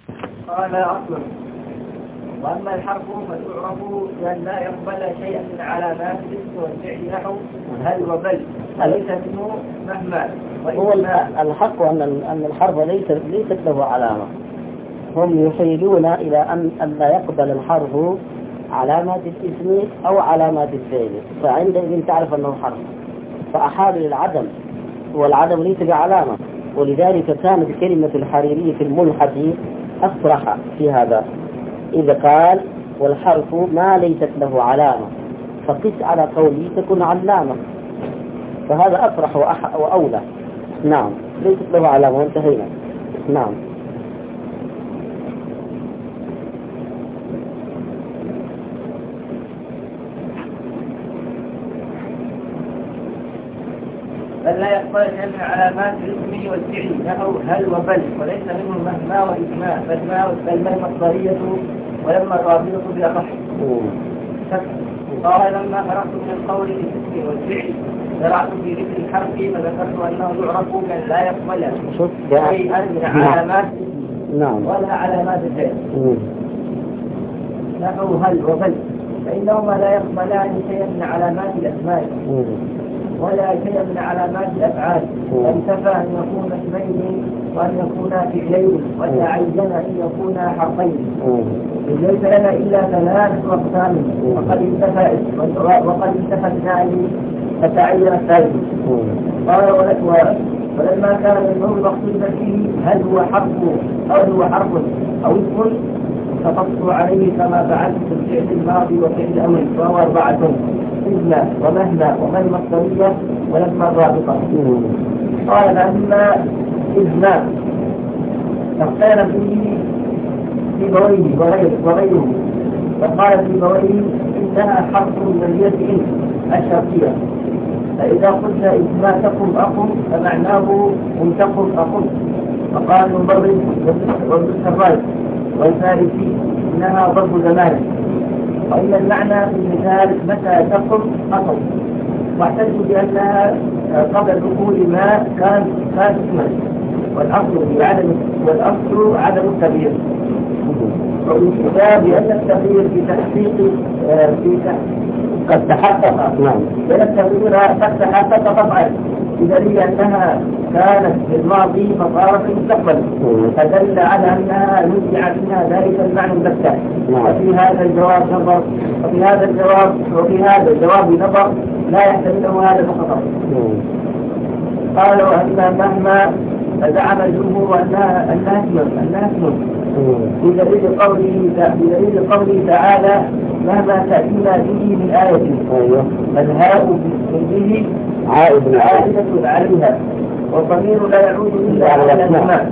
قال أصلا. وأما الحرف فتعرف بأن لا يقبل شيئا من علامات الاسم والفعل نحو هل وبل ليس منه مهما. هو الحق أن الحرف ليست له علامة. هم يحيلون إلى أن لا يقبل الحرف علامات الاسم أو علامات الفعل، فعندئذ تعرف أنه حرف، فأحال للعدم، والعدم ليس بعلامة. ولذلك كانت كلمة الحريري في الملحد أصرح في هذا، إذا قال والحرف ما ليست له علامة فقس على قوله تكون علامة، فهذا أصرح وأولى. نعم، ليست له علامة وانتهينا. نعم. بل لا يقبل شيئا من علامات الاسم والفعل نحو هل وبل وليس منه مهما وإسماء، بل ما المصدرية ولما الرابطة بأخف. قال لما فرغت من القول بالاسم والفعل شرعت في ذكر الحرف فذكرت أنه يعرف بأن لا يقبل شيئا من علامات ولا علامات الفعل نحو هل وبل، فإنهما لا يقبلان شيئا من علامات الأسماء ولا شيء من علامات الأفعال، فانتفى أن يكون اسمين وأن يكونا فعلين، ولا عينا أن يكونا حرفين. ليس لنا إلا ثلاث أقسام، وقد انتفى الثاني فتعين الثالث. قال ولما كان الموضوع اختلف فيه هل هو حرف أو اسم فقصت عليه كما فعلت في الفعل الماضي وفعل الأمر، وهو 4: إذن ومهما وما المصدرية ولما الرابطة. قال فأما إذن فاختار فيه سيبويه وغيره، فقال سيبويه إنها حرف من اليد الشرطية، فإذا قلت إذ ما تقم أقم فمعناه إن تقم أقم. فقال المبرد والسراج والفارسي إنها ضرب زمان، وإن المعنى في المثال متى تقم أقم، واحتجوا بأنها قبل دخول ما كان اسما، والأصل عدم التغيير، والكتاب بأن التغيير في تحقيق قد تحقق، لأن التغيير قد تحقق طبعا بدليل أنها كانت في الماضي فصارت في المستقبل، فدل على أنها نزع منها ذلك المعنى البتة. وفي هذا الجواب نظر لا يحتمله هذا الخطر. قالوا أن مهما فزعم الجمهور أنها اسم بدليل قوله تعالى مهما تأتينا به من آية فالهاء به عائدة عليها، والضمير لا يعود إلا على الأسماء.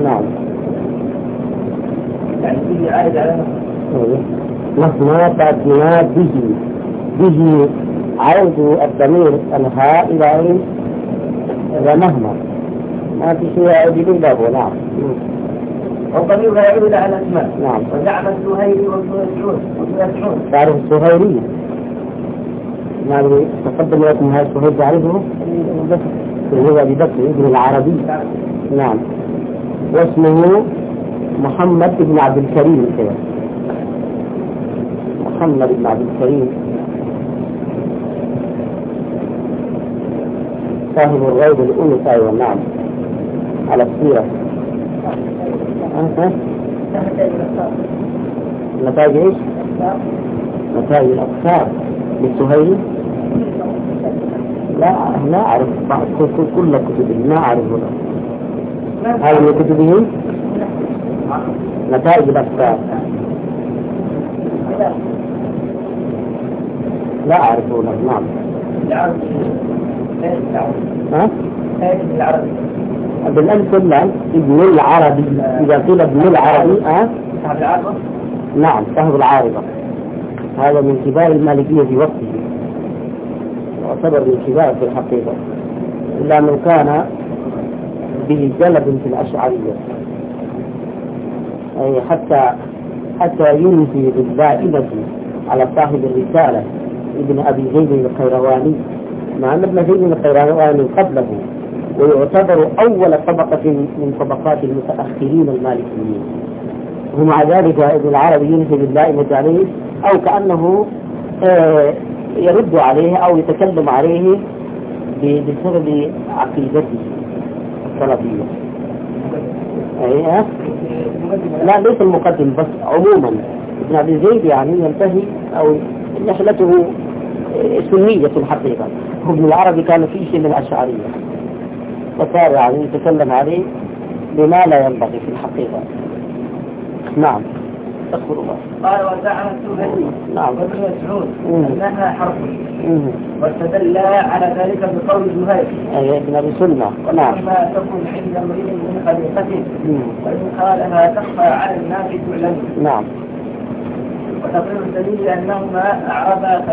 يعني به عائد على مهما تأتينا به عود الضمير الهاء إلى مهما ما في شيء يعود إلا هو. نعم. والضمير لا يعود على الأسماء. نعم. وزعم الزهيري والسهيلي تعرف السهيلي؟ ما تقدم لكم هذا السهيل تعرفه؟ هو أبي بكر ابن العربي. نعم. واسمه محمد بن عبد الكريم كده. محمد بن عبد الكريم صاحب الغيب الأنس. أيوة. نعم. على السيرة. نتائج ايش؟ نتائج الأفكار للسهيلي؟ لا أعرف كل كتبه، ما أعرف هذا من كتبه نتائج الأفكار. لا أعرفه. نعم. بالألف واللام ابن العربي. إذا قيل ابن العربي نعم صاحب العارضة، هذا من كبار المالكية في وقته، يعتبر من كبار في الحقيقة، إلا من كان به جلب في الأشعرية، أي حتى ينفي بالدائمة على صاحب الرسالة ابن أبي زيد القيرواني، مع أن ابن زيد القيرواني قبله، ويعتبر أول طبقة من طبقات المتأخرين المالكيين. ومع ذلك ابن العربي ينسب اللائمة عليه، أو كأنه يرد عليه أو يتكلم عليه بسبب عقيدته السلفية. لا ليس المقدم بس، عموما ابن أبي زيد يعني ينتهي أو نحلته سنية في الحقيقة. ابن العربي كان فيه شيء من الأشعرية، فصار يعني يتكلم عليه بما لا ينبغي في الحقيقة. نعم. أذكر الله. قال وزعم السوهلي نعم وابن مسعود أنها حرف، واستدل على ذلك بقول زهير أي ابن أبي سنة. نعم. ما تكون عند امرئ من خليقته وإن قالها تخفى على الناس تعلم. نعم. وتقرير الدليل أنهما أعرب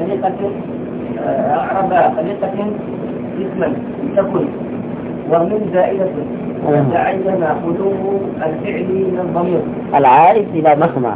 خليقة اسما تكن ومن زائدة تعين خلو الفعل من الضمير العائد إلى مهما.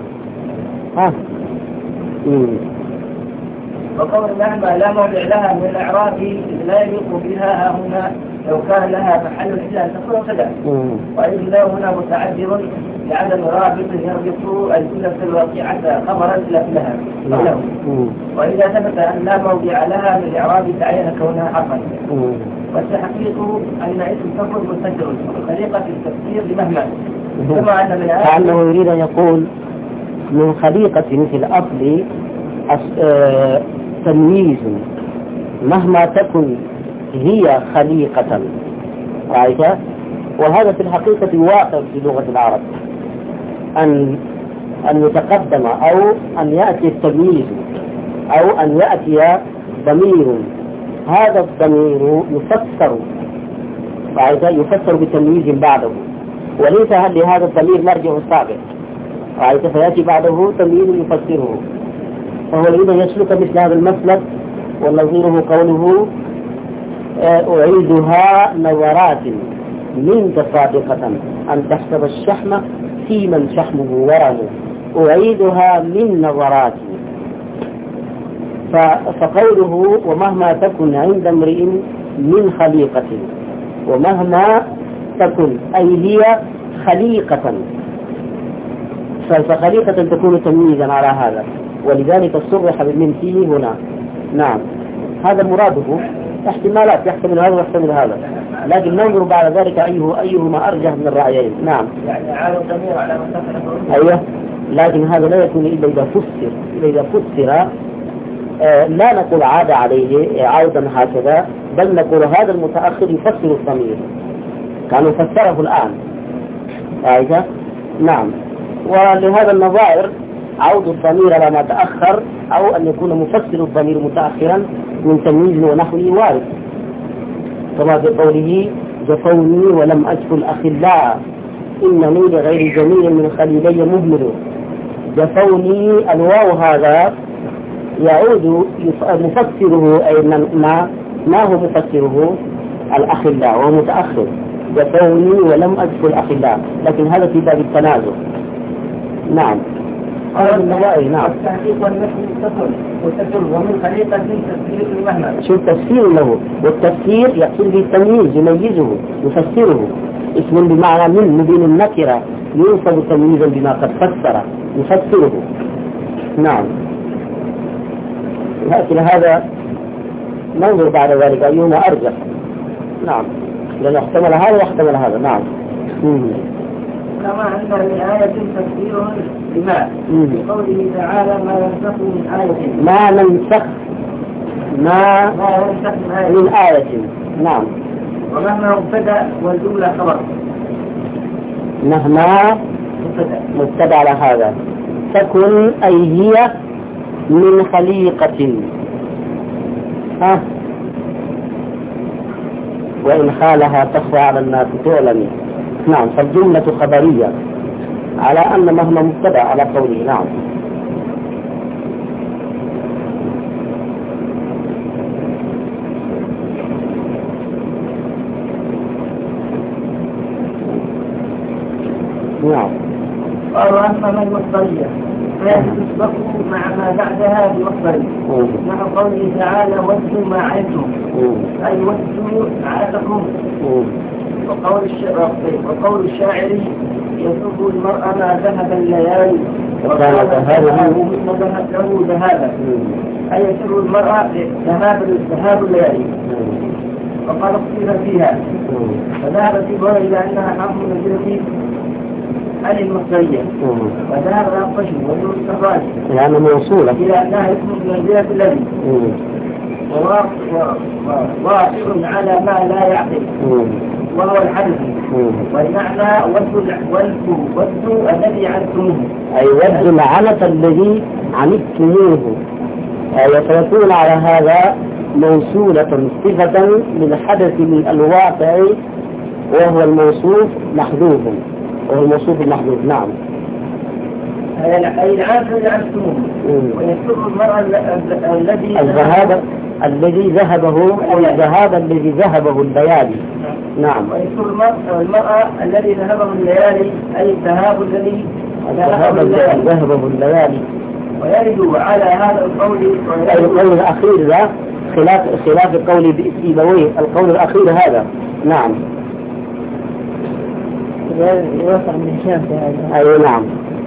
وقول مهما لا موضع لها من الإعراب لا يليق بها هنا لو كان لها محل إلا أن تكون كذا، وإن لا هنا متعذر لعدم رابط يربط الجملة الواقعة خبرا لها. وإذا ثبت أن لا موضع لها من الإعراب تعين كونها حقا. والتحقيق أن اسم تكن مستتر وخليقة التفسير بمهما، كما أن من كأنه يريد أن يقول من خليقة في الأصل تمييز مهما تكن هي خليقة، رأيت؟ وهذا في الحقيقة واقع في لغة العرب، أن يتقدم أو أن يأتي التمييز أو أن يأتي ضمير، هذا الضمير يفسر، رأيت؟ يفسر بتمييز بعده، وليس لهذا الضمير مرجع سابق، رأيت؟ فيأتي بعده تمييز يفسره. فهو يريد أن يسلك مثل هذا المسلك، ونظيره قوله أعيدها نظرات منك صادقة أن تحسب الشحم في من شحمه ورم، أعيدها من نظرات. فقوله ومهما تكن عند امرئ من خليقة، ومهما تكن أي هي خليقة، فخليقة تكون تمييزا على هذا، ولذلك صرح بالمن فيه هنا. نعم، هذا مراده. احتمالات يحتمل هذا ويحتمل هذا، لكن ننظر بعد ذلك أيهما أرجح من الرأيين. نعم. يعني عاد ضمير على مسافة. أيوه، لكن هذا لا يكون إلا إذا فسر. لا نقول عاد عليه عودا هكذا، بل نقول هذا المتأخر يفسر الضمير كانوا فسره الآن. أيوه. نعم. ولهذا النظائر عود الضمير على ما تأخر، أو أن يكون مفسر الضمير متأخرا من تمييز ونحوه وارد، كما في قوله جفوني ولم أجف الأخلاء إنني لغير جميل من خليلي مهمل. جفوني الواو هذا يعود مفسره أي ما هو مفسره الأخلاء وهو متأخر. جفوني ولم أجف الأخلاء، لكن هذا في باب التنازل. نعم. قال النوائي. نعم. التحقيق والنفي تسر ومن خليقة تفسير المهمة. شو التفسير له؟ والتفسير يقصد به التمييز، يميزه يفسره. اسم بمعنى من مبين النكرة يوصف تمييزا بما قد فسر يفسره. نعم. لكن هذا ننظر بعد ذلك أيهما أرجح. نعم، لأن احتمل هذا واحتمل هذا. نعم. كما أن لآية تفسير بما في قوله تعالى ما ينسخ من آية. ما ننسخ من آية. نعم. ومهما مبتدأ والجملة خبر. مهما مبتدأ على هذا تكن أي هي من خليقة، وإن خالها تخفى على الناس تعلم. نعم. فالجملة خبرية على أن مهما مبتدأ على قوله. نعم. نعم. قالوا أما من المصدرية فهي تسبق مع ما بعدها بمصدر، نحو قوله تعالى ودوا ما عيتم أي ودوا عاتكم. وقول الشاعر يسر المرأة ما ذهب الليالي وكان ذهابه له ذهابا، أي يسر المرأة ذهاب الليالي. وقال اختلف فيها، فذهب سيبويه إلى أنها حرف نزلت عن المصرية، وذهب القشم وابن السراج لأنها موصولة إلى أنها اسم منزلة الذي واقع على ما لا يعقل وهو الحدث، والمعنى ود الذي عنتموه، أي ود العنة الذي عنتموه، يتركون على هذا موصولة صفة للحدث الواقع وهو الموصوف محذوف، وهو الموصوف المحذوف. نعم. أي العافية اللي عنتموه، ويسر المرأة الذي ذهبه أو الذهاب الذي ذهبه الليالي. نعم. ويسر المرأة الذي ذهبه الليالي، أي الذهاب الذي ذهبه الليالي. ويرد على هذا القول أي القول الأخير ذا خلاف القول سيبويه، القول الأخير هذا. نعم. يوسع من هشام في هذا. أي نعم.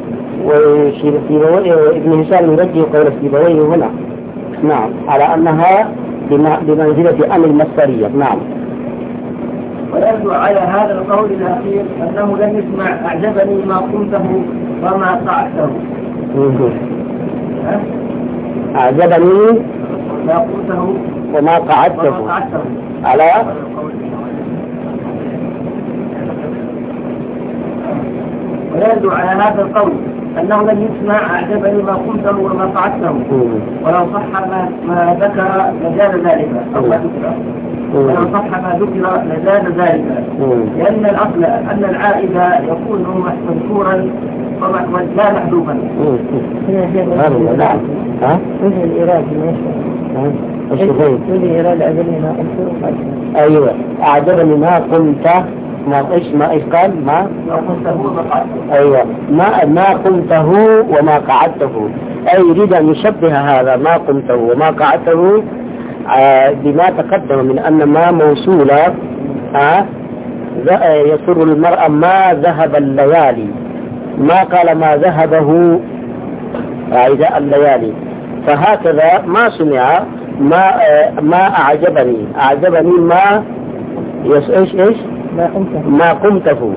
ابن هشام يرجح قول سيبويه هنا. نعم، على أنها بمنزلة أم المصدرية. نعم. ويرد على هذا القول الأخير أنه لم يسمع أعجبني ما قلته وما قعدته. أعجبني ما قلته وما قعدته على ويرد على هذا القول أنه لم يسمع أعجبني ما قلته وما قعدته، ولو صح ما ذكر لزاد ذلك، أو ما ذكر ولو صح ما ذكر لزاد ذلك، لأن الأصل أن العائد يكون مذكورا لا محذوفا. نعم. ها؟ وجه الإرادة وجه الإرادة أعجبني ما قلته. أيوة، أعجبني ما قلت ما إيش قال ما أيوة ما قمته وما قعدته، أي يريد أن يشبه هذا ما قمته وما قعدته بما تقدم من أن ما موصولة يسر المرأة ما ذهب الليالي، ما قال ما ذهبه عيداء الليالي، فهكذا ما سمع ما أعجبني ما إيش ما قمته،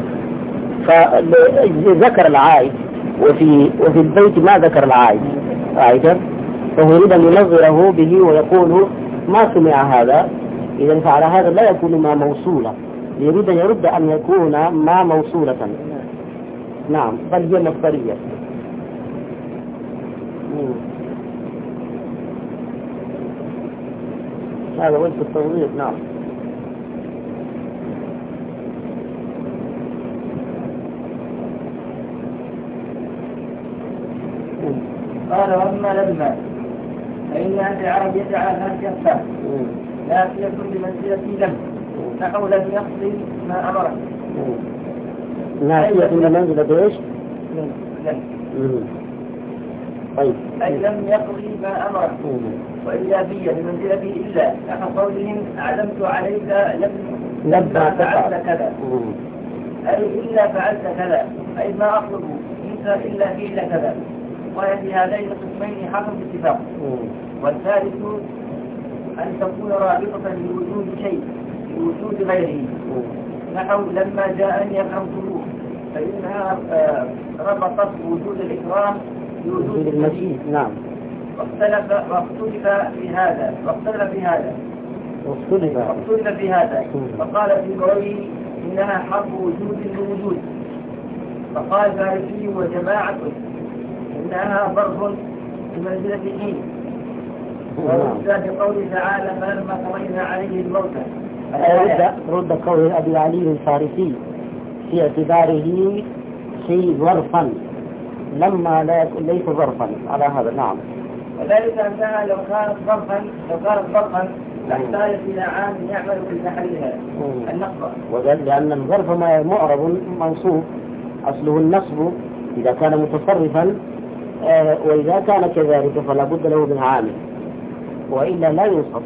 فذكر العائد وفي البيت ما ذكر العائد عائدا، فهو يريد أن ينظره به ويقول ما سمع هذا، إذا فعلى هذا لا يكون ما موصولة، يريد أن يرد أن يكون ما موصولة. نعم، بل هي مصدرية. هذا وجه التوضيح. نعم. قال واما لما فإن العرب يجعلها كفة نافية بمنزلة لم، نحو لم يقضي ما أمره. نافية بمنزلة ايش؟ لم. طيب. أي لم يقضي ما أمره، وإلا بي بمنزلة إلا، نحو قولهم أعلمت عليك لما فعلت كذا، أي إلا فعلت كذا، أي ما أطلب منك إلا فعل كذا. وهذه هذين القسمين حكم باتفاق. والثالث أن تكون رابطة لوجود شيء لوجود غيره، نحو لما جاءني أكرمته، فإنها ربطت وجود الإكرام بوجود المجيد. نعم. واختلف في هذا فقال سيبويه إنها حرف وجود لوجود، فقال فارسي وجماعة إنها ظرف بمنزلة حين، ورد بقوله تعالى فلما قضينا عليه الموت. رد قول أبي علي الفارسي في اعتباره شيء ظرفا لما لا يكون ليس ظرفا على هذا. نعم. وذلك أنها لو كانت ظرفا لاحتاجت إلى عام يعمل في تحريرها النصب، وذلك لأن الظرف ما معرب منصوب أصله النصب إذا كان متصرفا، وإذا كان كذلك فلا بد له من عامل، وإلا لا ينصب،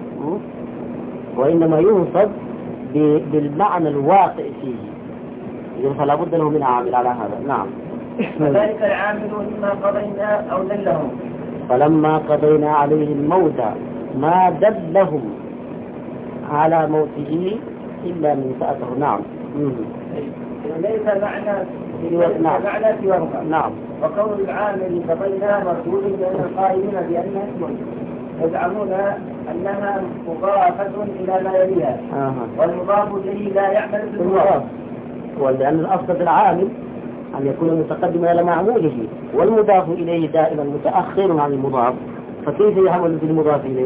وإنما ينصب بالمعنى الواقع فيه. إذن فلا بد له من عامل على هذا. نعم. وذلك العامل مما قضينا أو دلهم. فلما قضينا عليه الموت ما دلهم على موته إلا من سأته. نعم. ليس معنى سواهما. نعم. وقول العامل قضينا مردود بين القائلين بأنها اسم يزعمون أنها مضافة إلى ما يليها. والمضاف إليه لا يعمل بالمضاف. ولأن الأصل في العامل أن يكون متقدما إلى معموله، والمضاف إليه دائما متأخر عن المضاف، فكيف يعمل بالمضاف إليه؟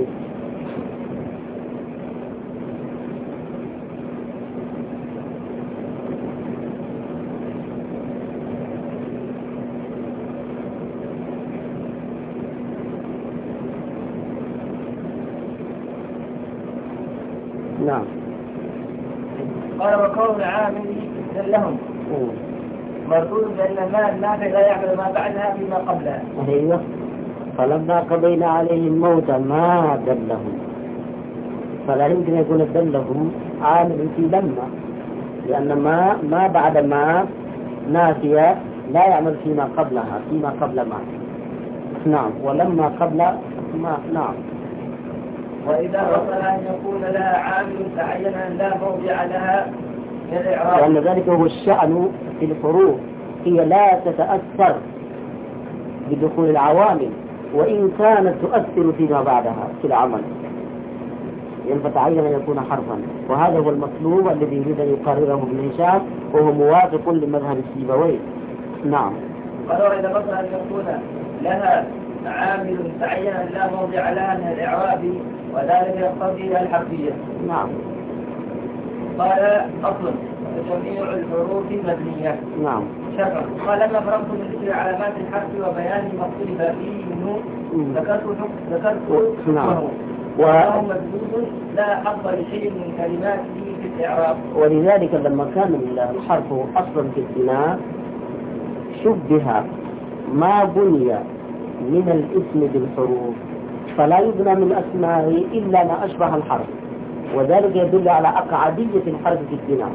نعم. قال وكون عامل لهم مردود بأن ما النافع لا يعمل ما بعدها فيما قبلها. أيوة. فلما قضينا عليه الموت ما دلهم، فلا يمكن أن يكون دلهم عامل في لما، لأن ما بعد ما نافية لا يعمل فيما قبلها، فيما قبل ما. نعم. ولما قبل ما. نعم. وإذا وصل أن يكون لها عامل تعينا لا موضع لها من الإعراب. لأن ذلك هو الشأن في الحروف، هي لا تتأثر بدخول العوامل وإن كانت تؤثر فيما بعدها في العمل، يعني فتعين أن يكون حرفا، وهذا هو المطلوب الذي يريد أن يقرره ابن هشام، وهو موافق لمذهب السيبويه. نعم. ولو إذا وصل أن يكون لها عامل تعينا لا موضع لها من الإعراب وذلك يقتضي الحرفية. نعم. قال أصل جميع الحروف مبنية. نعم. شكرا. قال لما فرغت من ذكر علامات الحرف وبيان ما اختلف فيه منه ذكرت نعم. وهو مبني لا حظ لشيء من كلماته في الإعراب. ولذلك لما كان الحرف أصلا في البناء شبه ما بني من الاسم بالحروف، فلا يبنى من أسمائه إلا ما أشبه الحرف، وذلك يدل على أقعدية الحرف في البناء.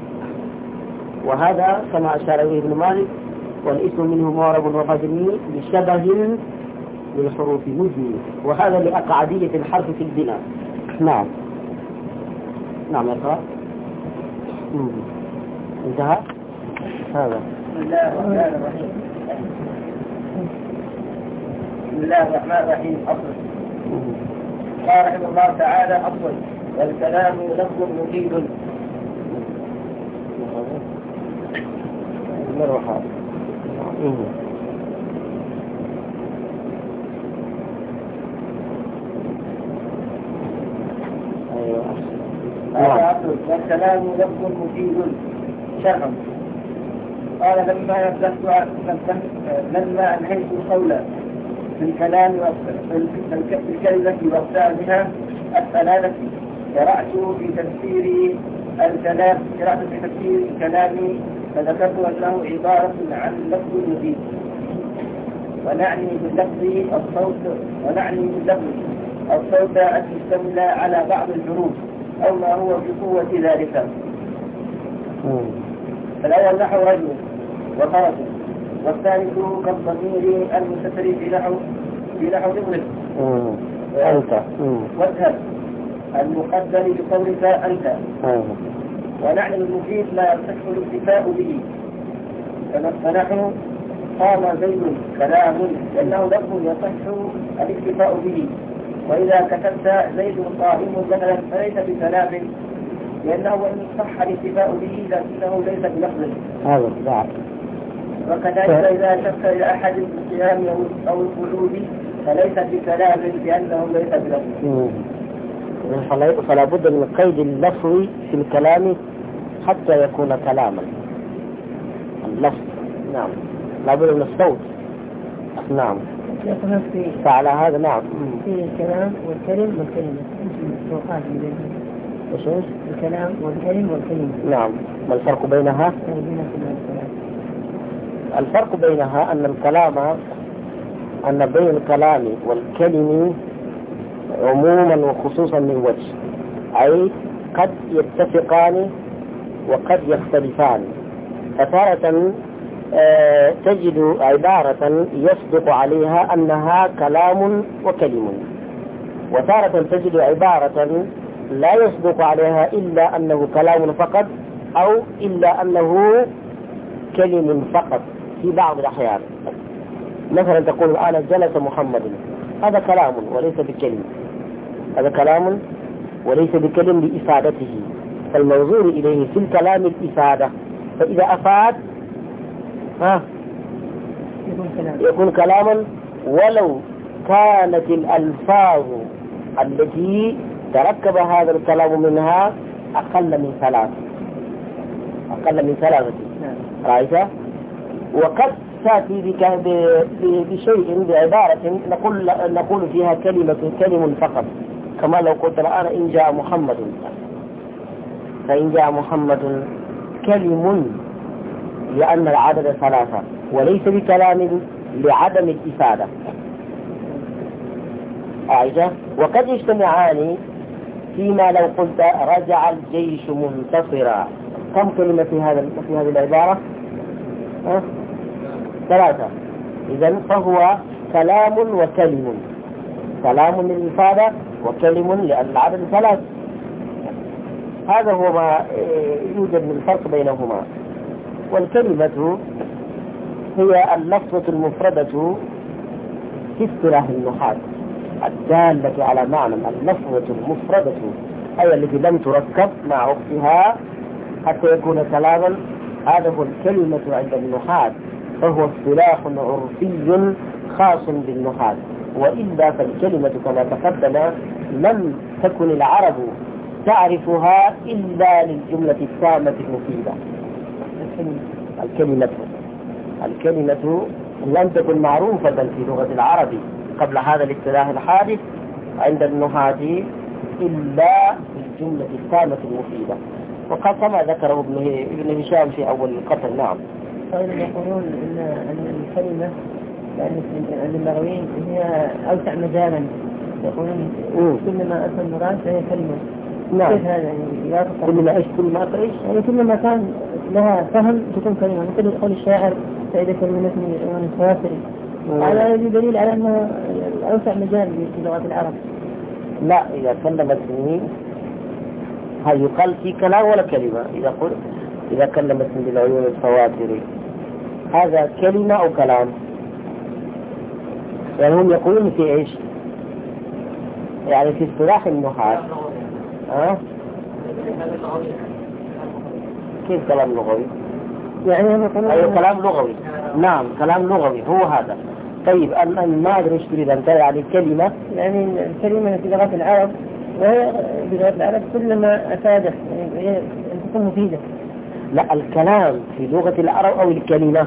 وهذا كما أشار إليه ابن مالك، والاسم منه معرب ومبني بشبه للحروف مبني، وهذا لأقعدية الحرف في البناء. نعم. نعم. يقرأ. انتهى هذا. بسم الله الرحمن الرحيم. بسم الله الرحمن الرحيم. أصل. قال رحمه الله تعالى أصل والكلام لفظ مفيد. مرحبا. هذا أصل والكلام لفظ مفيد شرعا. قال لما أنهيت القول في الكلام الكلمة وأقسامها الثلاثة شرعت في تفسير الكلام فذكرت أنه عبارة عن لفظ مفيد، ونعني باللفظ الصوت أن يشتمل على بعض الحروف أو ما هو بقوة ذلك. فالأول نحو رجل وفرس، والثالث كالضمير المستتر في نحو ابنك أنت، واذهب المقدر بقولك أنت. ونحن المفيد لا يصح الاكتفاء به، فنحن قام زيد كلام لأنه لفظ يصح الاكتفاء به، وإذا كتبت زيد قائم مثلا فليس بكلام لأنه إن صح الاكتفاء به لكنه ليس بلفظ. هذا بعد. وكذلك إذا شك إلى أحد القيام أو القعود فليس بكلام لأنه ليس بلفظ. فلا بد من قيد اللفظ في الكلام حتى يكون كلاما. اللفظ. نعم. لا بد من الصوت. نعم. فعلى هذا نعم. في الكلام والكلم والكلمة مسبوقات بينهم. ايش؟ الكلام والكلم والكلمة. نعم. ما الفرق بينها؟ الفرق بينها أن بين الكلام والكلم عموما وخصوصا من وجه، أي قد يتفقان وقد يختلفان، فتارة تجد عبارة يصدق عليها أنها كلام وكلم، وتارة تجد عبارة لا يصدق عليها إلا أنه كلام فقط أو إلا أنه كلم فقط في بعض الأحيان. مثلا تقول الآن جلس محمد، هذا كلام وليس بكلم، هذا كلام وليس بكلم لإفادته، فالمنظور إليه في الكلام الإفادة، فإذا أفاد يكون كلاما ولو كانت الألفاظ التي تركب هذا الكلام منها أقل من ثلاثة رأيت؟ وقد تأتي بشيء بعبارة نقول فيها كلم فقط، كما لو قلت الآن إن جاء محمد، فإن جاء محمد كلم لأن العدد ثلاثة وليس بكلام لعدم الإفادة. عائشة وقد يجتمعان فيما لو قلت رجع الجيش منتصرا، كم كلمة في هذه العبارة؟ ثلاثة. إذن فهو كلام وكلم، كلام للإفادة وكلم لأن العدد ثلاث. هذا هو ما يوجد من فرق بينهما. والكلمة هي اللفظة المفردة في اصطلاح النحاة الدالة على معنى، اللفظة المفردة أي التي لم تركب مع أختها حتى يكون كلاما، هذا هو الكلمة عند النحاة، فهو اصطلاح عرفي خاص بالنحاة. وإلا فالكلمة كما تقدم لم تكن العرب تعرفها إلا للجملة التامة المفيدة. الكلمة لم تكن معروفة في لغة العرب قبل هذا الاصطلاح الحادث عند النحاة إلا بالجملة التامة المفيدة، وقد كما ذكره ابن هشام في أول القتل. نعم. طيب يقولون أن الكلمة عند اللغويين هي أوسع مجالا، يقولون كلما أتى المراد فهي كلمة. نعم. كيف هذا يعني؟ كلما كان لها فهم تكون كلمة، مثل يقول الشاعر فإذا كلمتني وأنا سوافري، هذا دليل على أنه أوسع مجال في لغة العرب. لا، إذا كلمتني هل يقال في كلام ولا كلمة؟ إذا كلمتني بالعيون السوافري هذا كلمة أو كلام؟ يعني هم يقولون في إيش؟ يعني في اصطلاح النحاة كيف كلام لغوي؟ يعني هم يقولون أي كلام لغوي. نعم كلام لغوي هو هذا. طيب أنا ما أدري إيش تريد أنت يعني كلمة؟ يعني الكلمة في لغة العرب وهي بلغة العرب كلما أفادت يعني تكون مفيدة. لا، الكلام في لغة العرب أو الكلمة؟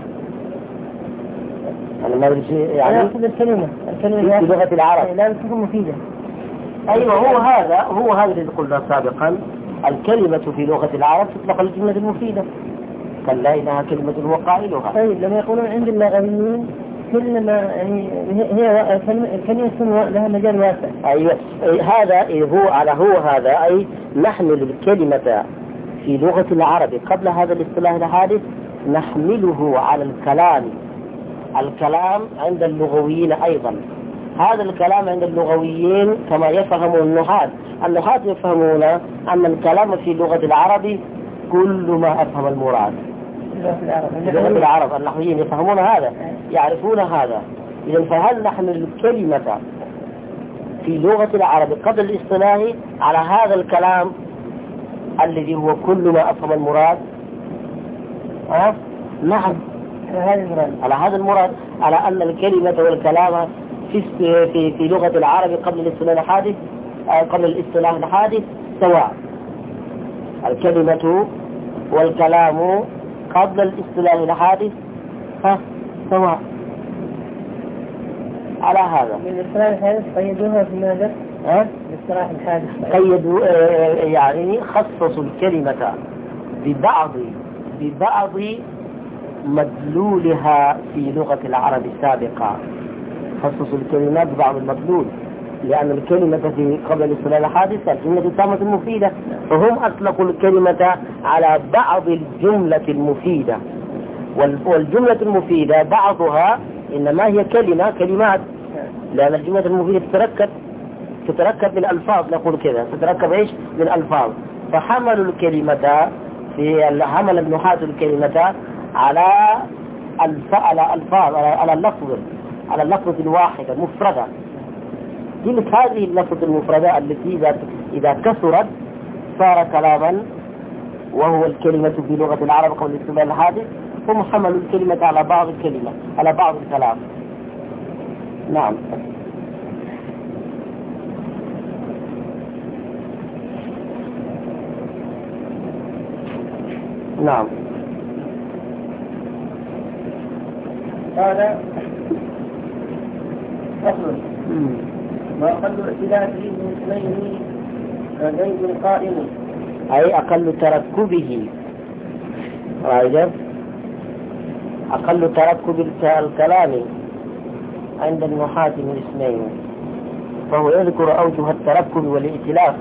أنا ما أدري يعني. أنا أقصد الكلمة في لغة العرب لا تكون مفيدة. أيوة، هو هذا الذي قلنا سابقا، الكلمة في لغة العرب تطلق الجملة المفيدة، كلا إنها كلمة هو قائلها. طيب لما يقولون عند اللغويين كلما يعني هي الكلمة تكون لها مجال واسع. أيوة، هذا هو هذا أي نحمل الكلمة في لغة العرب قبل هذا الاصطلاح الحادث نحمله على الكلام عند اللغويين أيضا. هذا الكلام عند اللغويين كما يفهم النحاة يفهمون أن الكلام في لغة العرب كل ما أفهم المراد. لغة العرب النحويين يفهمون هذا، يعرفون هذا. إذن فهل نحمل الكلمة في لغة العرب قبل الاصطلاح على هذا الكلام الذي هو كل ما أفهم المراد؟ نعم، على هذا المراد، على أن الكلمة والكلام في لغة العرب قبل الاصطلاح الحادث سواء. الكلمة والكلام قبل الاصطلاح الحادث سواء. على هذا الاصطلاح الحادث قيدوها في ماذا؟ الاصطلاح الحادث قيدوا يعني خصصوا الكلمة ببعض مدلولها في لغة العرب السابقة، خصصوا الكلمات ببعض المدلول، لأن الكلمة في قبل الاصطلاح الحادث الجملة التامة المفيدة، فهم أطلقوا الكلمة على بعض الجملة المفيدة والجملة المفيدة بعضها إنما هي كلمات، لأن الجملة المفيدة تتركب من ألفاظ، نقول كذا تتركب إيش من ألفاظ. فحملوا الكلمة حمل النحاة الكلمة على ألفاظ، على اللفظ الواحدة مفردة. تلك هذه اللفظ المفردة التي إذا كثرت صار كلاما، وهو الكلمة في لغة العرب قبل الاستعمال الحادث، هم حملوا الكلمة على بعض الكلمة، على بعض الكلام. نعم. نعم. قال فصل: وأقل اختلافه من اثنين كزيد قائم، أي أقل تركبه، أقل تركب الكلام عند النحاة من اثنين، فهو يذكر أوجه التركب والائتلاف.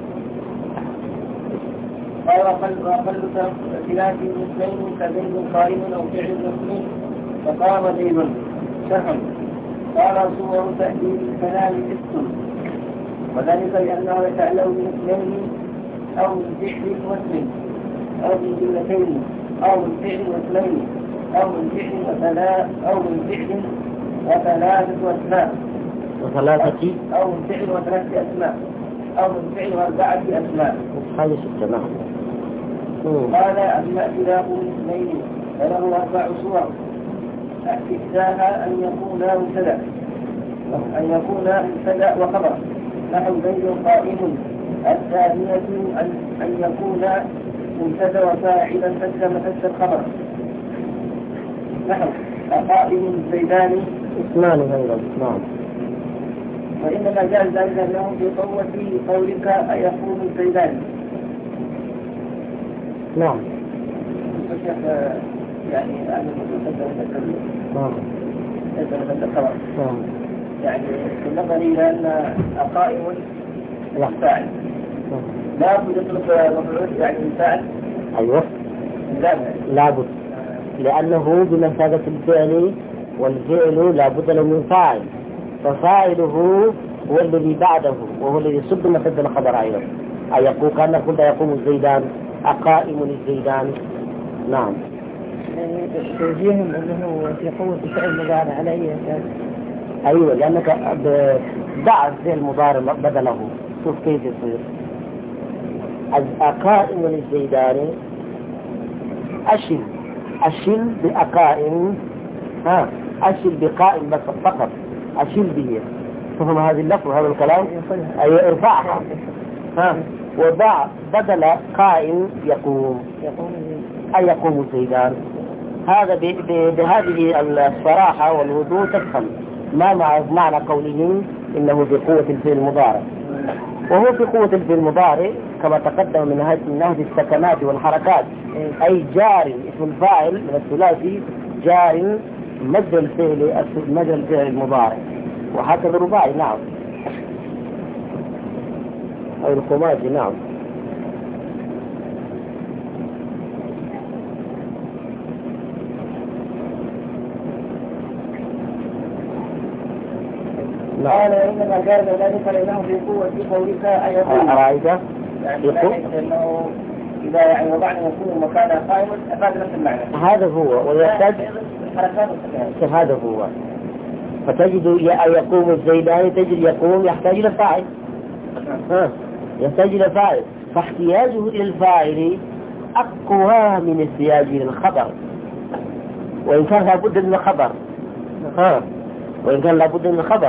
قال: وأقل اختلاف من اثنين كزيد قائم أو فعل مسلم فقام زيد شرحا. قال: صور تأديب الكلام ست، وذلك لأنه يتعلم من اثنين أو من فعل واسم أو من جملتين أو من فعل واسمين أو من فعل وثلاثة أسماء أو من فعل وثلاثة أسماء أو من فعل وأربعة أسماء. هذه ستة. نعم. قال: أما اختلاف اثنين فله 4 صور. إحداها أن يكون مبتدأ وخبر، نحو زيد قائم. الثانية أن يكون مبتدأ وفاعلا تسلم الخبر، نحو قائم زيدان اثنان غير. نعم. وإنما جاء ذلك لهم في قوة قولك أيقوم زيدان. نعم. يعني أن الخبر يعني بالنظر إلى أن قائم فاعل لا بد يطلب مفعول يعني فاعل. أيوه لا بد، لأنه بمثابة الفعل، والفعل لا بد له من فاعل، ففاعله هو الذي بعده وهو الذي يصب مسد الخبر أيضا. أيقول كان قلت يقوم الزيدان، أقائم الزيدان. نعم. توجيههم أنه في قوة الفعل مضارع على أي أساس؟ أيوة، لأنك ضع الفعل المضارع بدله. شوف كيف يصير. أقائم الزيدان، أشل بأقائم، أشل بقائم بس فقط، أشل به. فهم هذه اللفظ هذا الكلام، أي ارفعها. وضع بدل قائم يقوم، أي يقوم الزيدان. هذا بهذه الصراحة والوضوح تفهم ما معنى قوله إنه بقوة الفعل المضارع. وهو في قوة الفعل المضارع كما تقدم من نهج السكنات والحركات، أي جار اسم الفاعل من الثلاثي جار مجرى الفعل المضارع، وهكذا الرباعي. نعم. أو الخماسي. نعم. قال: إنما جاز ذلك لأنه في قوة قولك أيقوم. أرأيت؟ يعني أنه إذا يعني وضعنا يكون مكانه قائما أفاد نفس المعنى. هذا هو، ويحتاج هذا هو. فتجد يقوم الزيدان، تجد يقوم يحتاج إلى فاعل. يحتاج إلى فاعل، فاحتياجه إلى الفاعل أقوى من احتياجه إلى الخبر، وإن كان لابد من الخبر. وإن كان لابد من الخبر.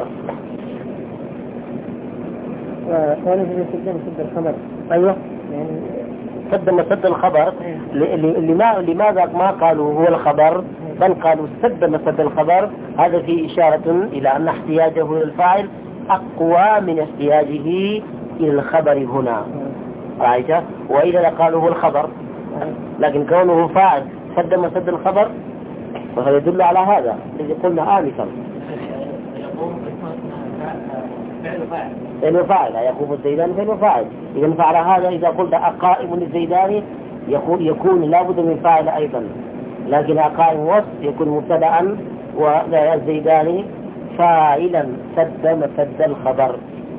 وقالوا في سد الخبر. أيوه، يعني سد الخبر. لماذا ما قالوا هو الخبر، بل قالوا سد الخبر؟ هذا فيه إشارة إلى أن احتياجه إلى الفاعل أقوى من احتياجه إلى الخبر هنا. رأيت؟ وإذا قالوا هو الخبر، لكن كونه فاعل سد الخبر، وهذا يدل على هذا الذي قلنا آنفا. فعل فاعل، يقوم الزيدان فعل فاعل. إذا فعل هذا إذا قلت أقائم الزيدان يكون لابد من فاعل أيضا. لكن قائم وصف يكون مبتدأ والزيدان فاعلا سد مسد الخبر.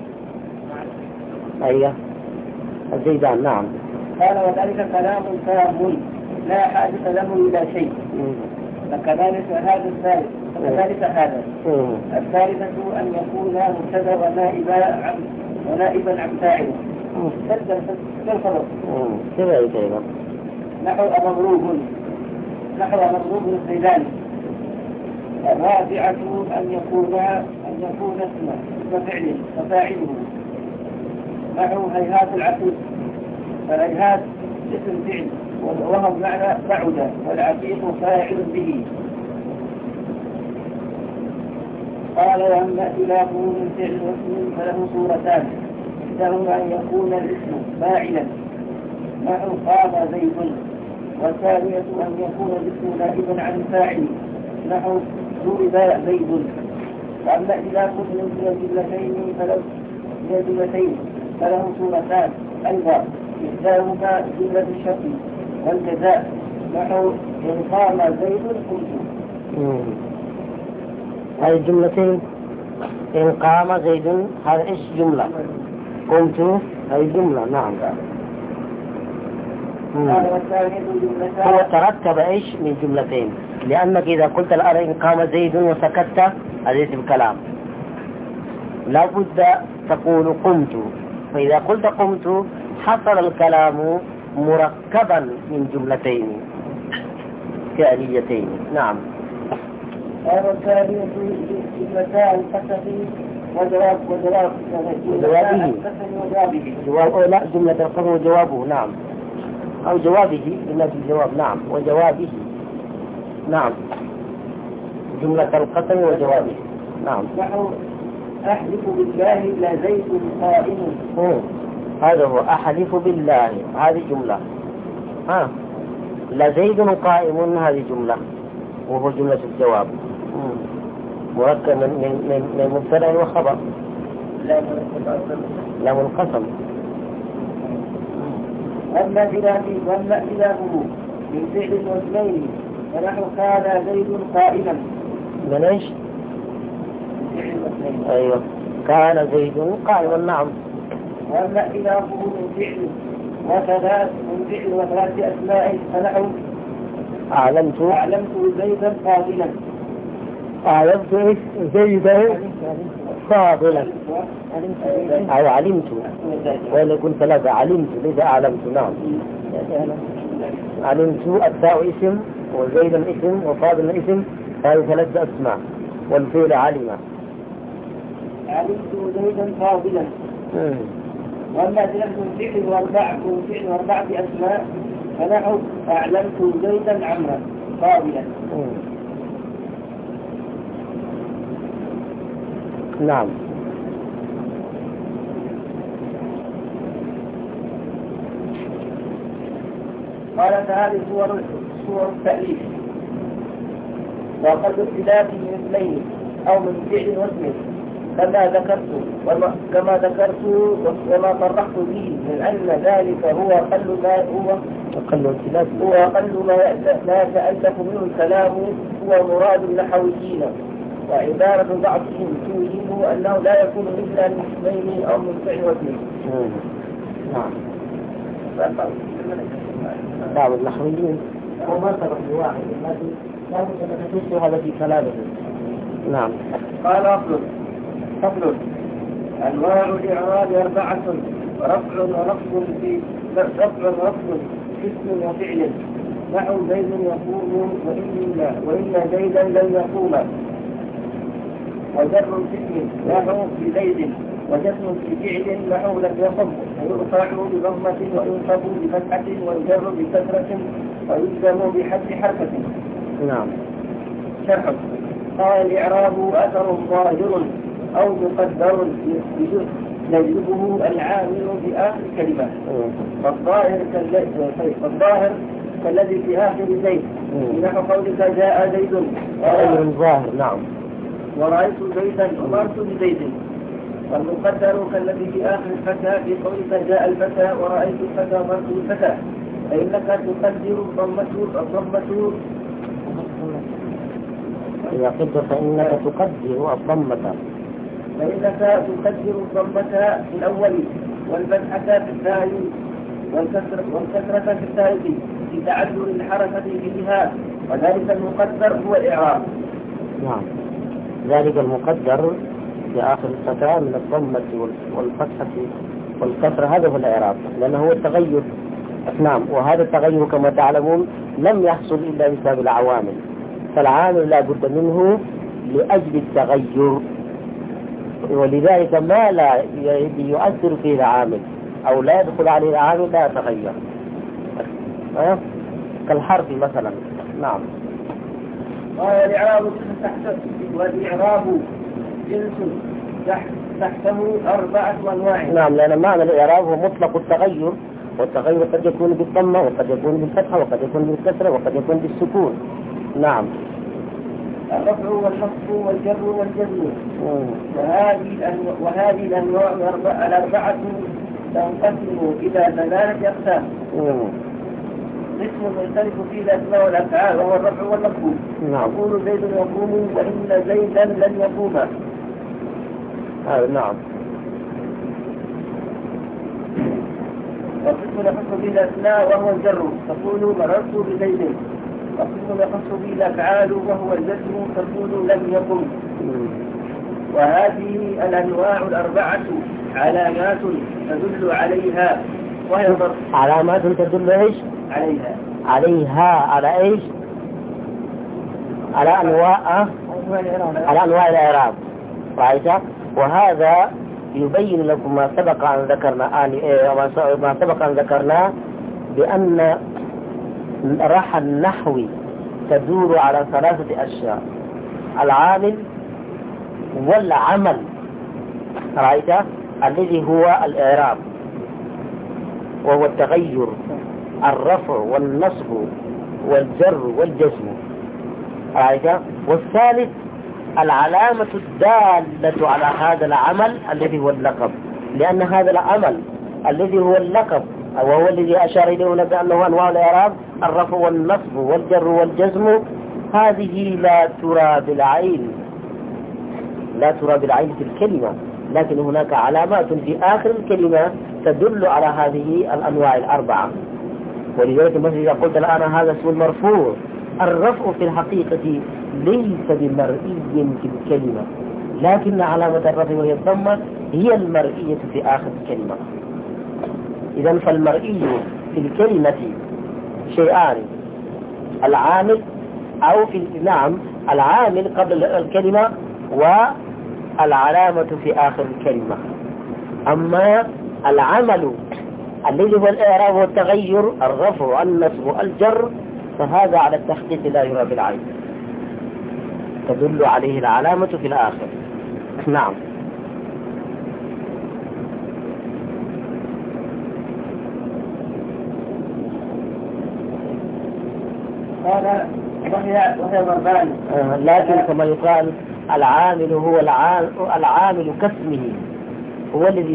أيوه الزيدان نعم. قال وذلك كلام تام لا حاجة له إلى شيء. فكذلك هذا الثالث وكذلك هذا الثالثة أن يكون مبتدأ ونائبا عن فاعله سد الخبر نحو مضروب الزيدان. الرابعة أن يكون اسما وفعل وفاعله نحو هيهات العقيق. فالهيهات اسم فعل وهو معنى بعد والعقيق فاعل به. قال وأما خلافه من فعل واسم فله صورتان إحداهما أن يكون الاسم فاعلا نحو قام زيد والثانية أن يكون الاسم نائبا عن الفاعل نحو ضرب زيد. وأما خلاف من الجملتين فله صورتان أيضا إحداهما جملة الشرط والجزاء نحو إن قام زيد قمت. هذه الجملتين إن قام زيد هذا إيش جملة قمت هذه جملة نعم. هو ترتب إيش من جملتين لأنك إذا قلت الآن إن قام زيد وسكت هذا اسم كلام لا بد تقول قمت. فإذا قلت قمت حصل الكلام مركبا من جملتين فعليتين نعم. هذا الثاني جملتان قسمي وجوابه لا جملة القسم وجوابه نعم أو جوابه جملة الجواب نعم وجوابه نعم جملة القسم وجوابه نعم. نحو أحلف بالله لا زيد قائم. هذا هو أحلف بالله هذه جملة لا زيد قائم هذه جملة وهو جملة الجواب مركب من مبتدأ وخبر لا من القسم. أما خلافه من فعل واسمين فنحو كان زيد قائما من ايش؟ ايوه كان زيد قائما نعم. وأما خلافه من فعل وثلاث أسماء فنحو أعلمت زيدا فاضلا. أعلمت زيدا فاضلا أو علمت وإن يكون ثلاثة علمت ليس أعلمت نعم. علمت التاء اسم وزيدا اسم وفاضلا اسم هذه ثلاثة أسماء والفعل علم. علمت زيدا فاضلا. وأما فعل أربعة أسماء فنحو أعلمت زيدا عمرا فاضلا. نعم. قال فهذه صور التأليف وقد اختلاف من اثنين أو من فعل واسم كما ذكرت وما صرحت به من أن ذلك هو أقل ما يتألف منه الكلام هو مراد النحويين. وعبارة بعضهم توهم أنه لا يكون إلا من اسمين أو من فعل واسم. نعم. بعض النحويين وما سبق لواحد لكن لا بد أن تدرس هذا في كلامه. نعم. قال فصل أنواع الإعراب أربعة رفع ورفض اسم وفعل نحو زيد يقوم وإن زيدا لن يقوم. وجر اسم نحو بزيد وجسم في فعل نحو لم يقم ويرفع بضمة وينصب بفتحة ويجر بكسرة ويجزم بحذف حركة. نعم. شرح. قال الإعراب أثر ظاهر أو مقدر يجلبه العامل بآخر كلمة. فالظاهر كالذي في آخر زيد نحو قولك جاء زيد ظاهر نعم ورأيت زيدا ومرت بزيد. والمقدر كالذي في آخر الفتى في قولك جاء الفتى ورأيت الفتى ومرت بالفتى فإنك تقدر الضمة إذا قلت فإنك تقدر الضمة. فإنك تقدر الضمة في الأول والفتحة في الثاني والكسرة في الثالث لتعذر الحركة فيها، وذلك المقدر هو الإعراب. نعم، ذلك المقدر في آخر الفتاة من الضمة والفتحة والكسرة، هذا هو الإعراب، لأنه هو التغير. نعم، وهذا التغير كما تعلمون لم يحصل إلا بسبب العوامل، فالعامل لا بد منه لأجل التغير، ولذلك ما لا يؤثر فيه العامل أو لا يدخل عليه العامل لا يتغير، كالحرف مثلا. نعم. والإعراب جنس تحته 4 أنواع. نعم، لأن معنى الإعراب هو مطلق التغير، والتغير قد يكون بالضمة وقد يكون بالفتحة وقد يكون بالكسرة وقد يكون بالسكون. نعم. الرفع والنصب والجر والجزم. وهذه الأنواع الأربعة تنقسم إلى 3 أقسام. قسم يختلف فيه الأسماء والأفعال وهو الرفع والنصب. يقول زيد يقوم وإن زيدا لن يقوم. نعم. وقسم يخص به الأسماء وهو الجر، تقول مررت بزيد. وقسم يخص به الأفعال وهو الجزم، تقول لم يقم. وهذه الأنواع الأربعة علامات تدل عليها، وهي علامات تدل إيش؟ عليها على إيش؟ على أنواع الإعراب. رأيت؟ وهذا يبين لكم ما سبق أن ذكرناه بأن راح النحو تدور على 3 أشياء: العامل والعمل، رأيت؟ الذي هو الإعراب وهو التغير، الرفع والنصب والجر والجزم، رأيت؟ والثالث العلامة الدالة على هذا العمل الذي هو اللقب، لأن هذا العمل الذي هو اللقب وهو الذي أشار إليه بأنه أنواع الإعراب الرفع والنصب والجر والجزم، هذه لا ترى بالعين في الكلمة، لكن هناك علامات في آخر الكلمة تدل على هذه الأنواع الأربعة. ولذلك مثلا إذا قلت الآن هذا اسم المرفوع، الرفع في الحقيقة ليس بمرئي في الكلمة، لكن علامة الرفع وهي الضمة هي المرئية في آخر الكلمة. إذن فالمرئي في الكلمة شيئان: العامل أو العامل قبل الكلمة والعلامة في آخر الكلمة. أما العمل الذي هو الإعراب والتغير، الرفع النصب الجر، فهذا على التحقيق لا يرى بالعين، تدل عليه العلامة في الآخر. نعم. وهي ضربان. لكن كما يقال العامل هو العامل كاسمه، هو الذي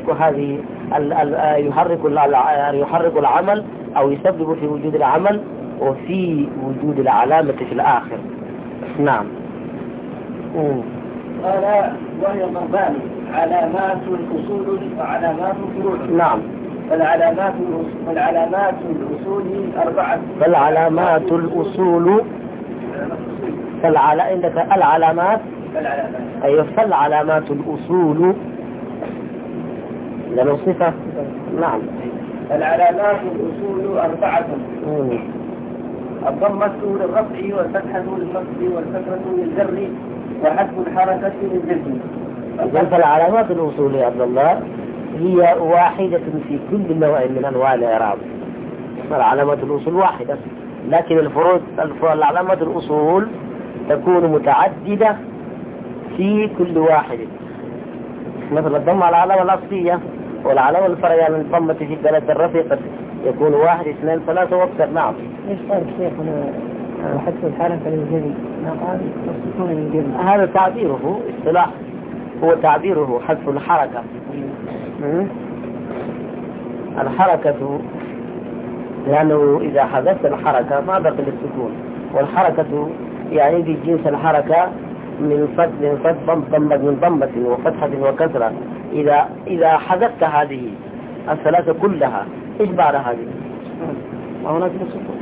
يحرك العمل أو يسبب في وجود العمل وفي وجود العلامة في الآخر. نعم. قال وهي ضربان: علامات الأصول وعلامات الفروع. نعم. فالعلامات الأصول 4. فالعلامات الأصول عندك العلامات. أيوة، فالعلامات الأصول لأنه صفة. نعم. العلامات الأصول 4: الضمة للرفع والفتحة للنصب والكسرة للجر وحذف الحركة للجزم. إذن فالعلامات الأصول يا عبد الله هي واحدة في كل نوع من أنواع الإعراب. العلامات الأصول واحدة، لكن العلامات الأصول تكون متعددة في كل واحد. مثل الضمة العلامة الأصلية، والعلامة الفرعية من الضمة في الدالة الرفع قد يكون 1 2 3 وأكثر. نعم. ايش قال الشيخ حذف الحركة للجزم؟ قال السكون للجزم. هذا تعبيره اصطلاح، هو تعبيره حذف الحركة. الحركة لأنه إذا حذفت الحركة ما بقي السكون، والحركة يعني في جنس الحركة من ضمة وفتحة وكسرة. إذا حذفت هذه الثلاثة كلها إيش بعد هذه؟ ما هناك السكون.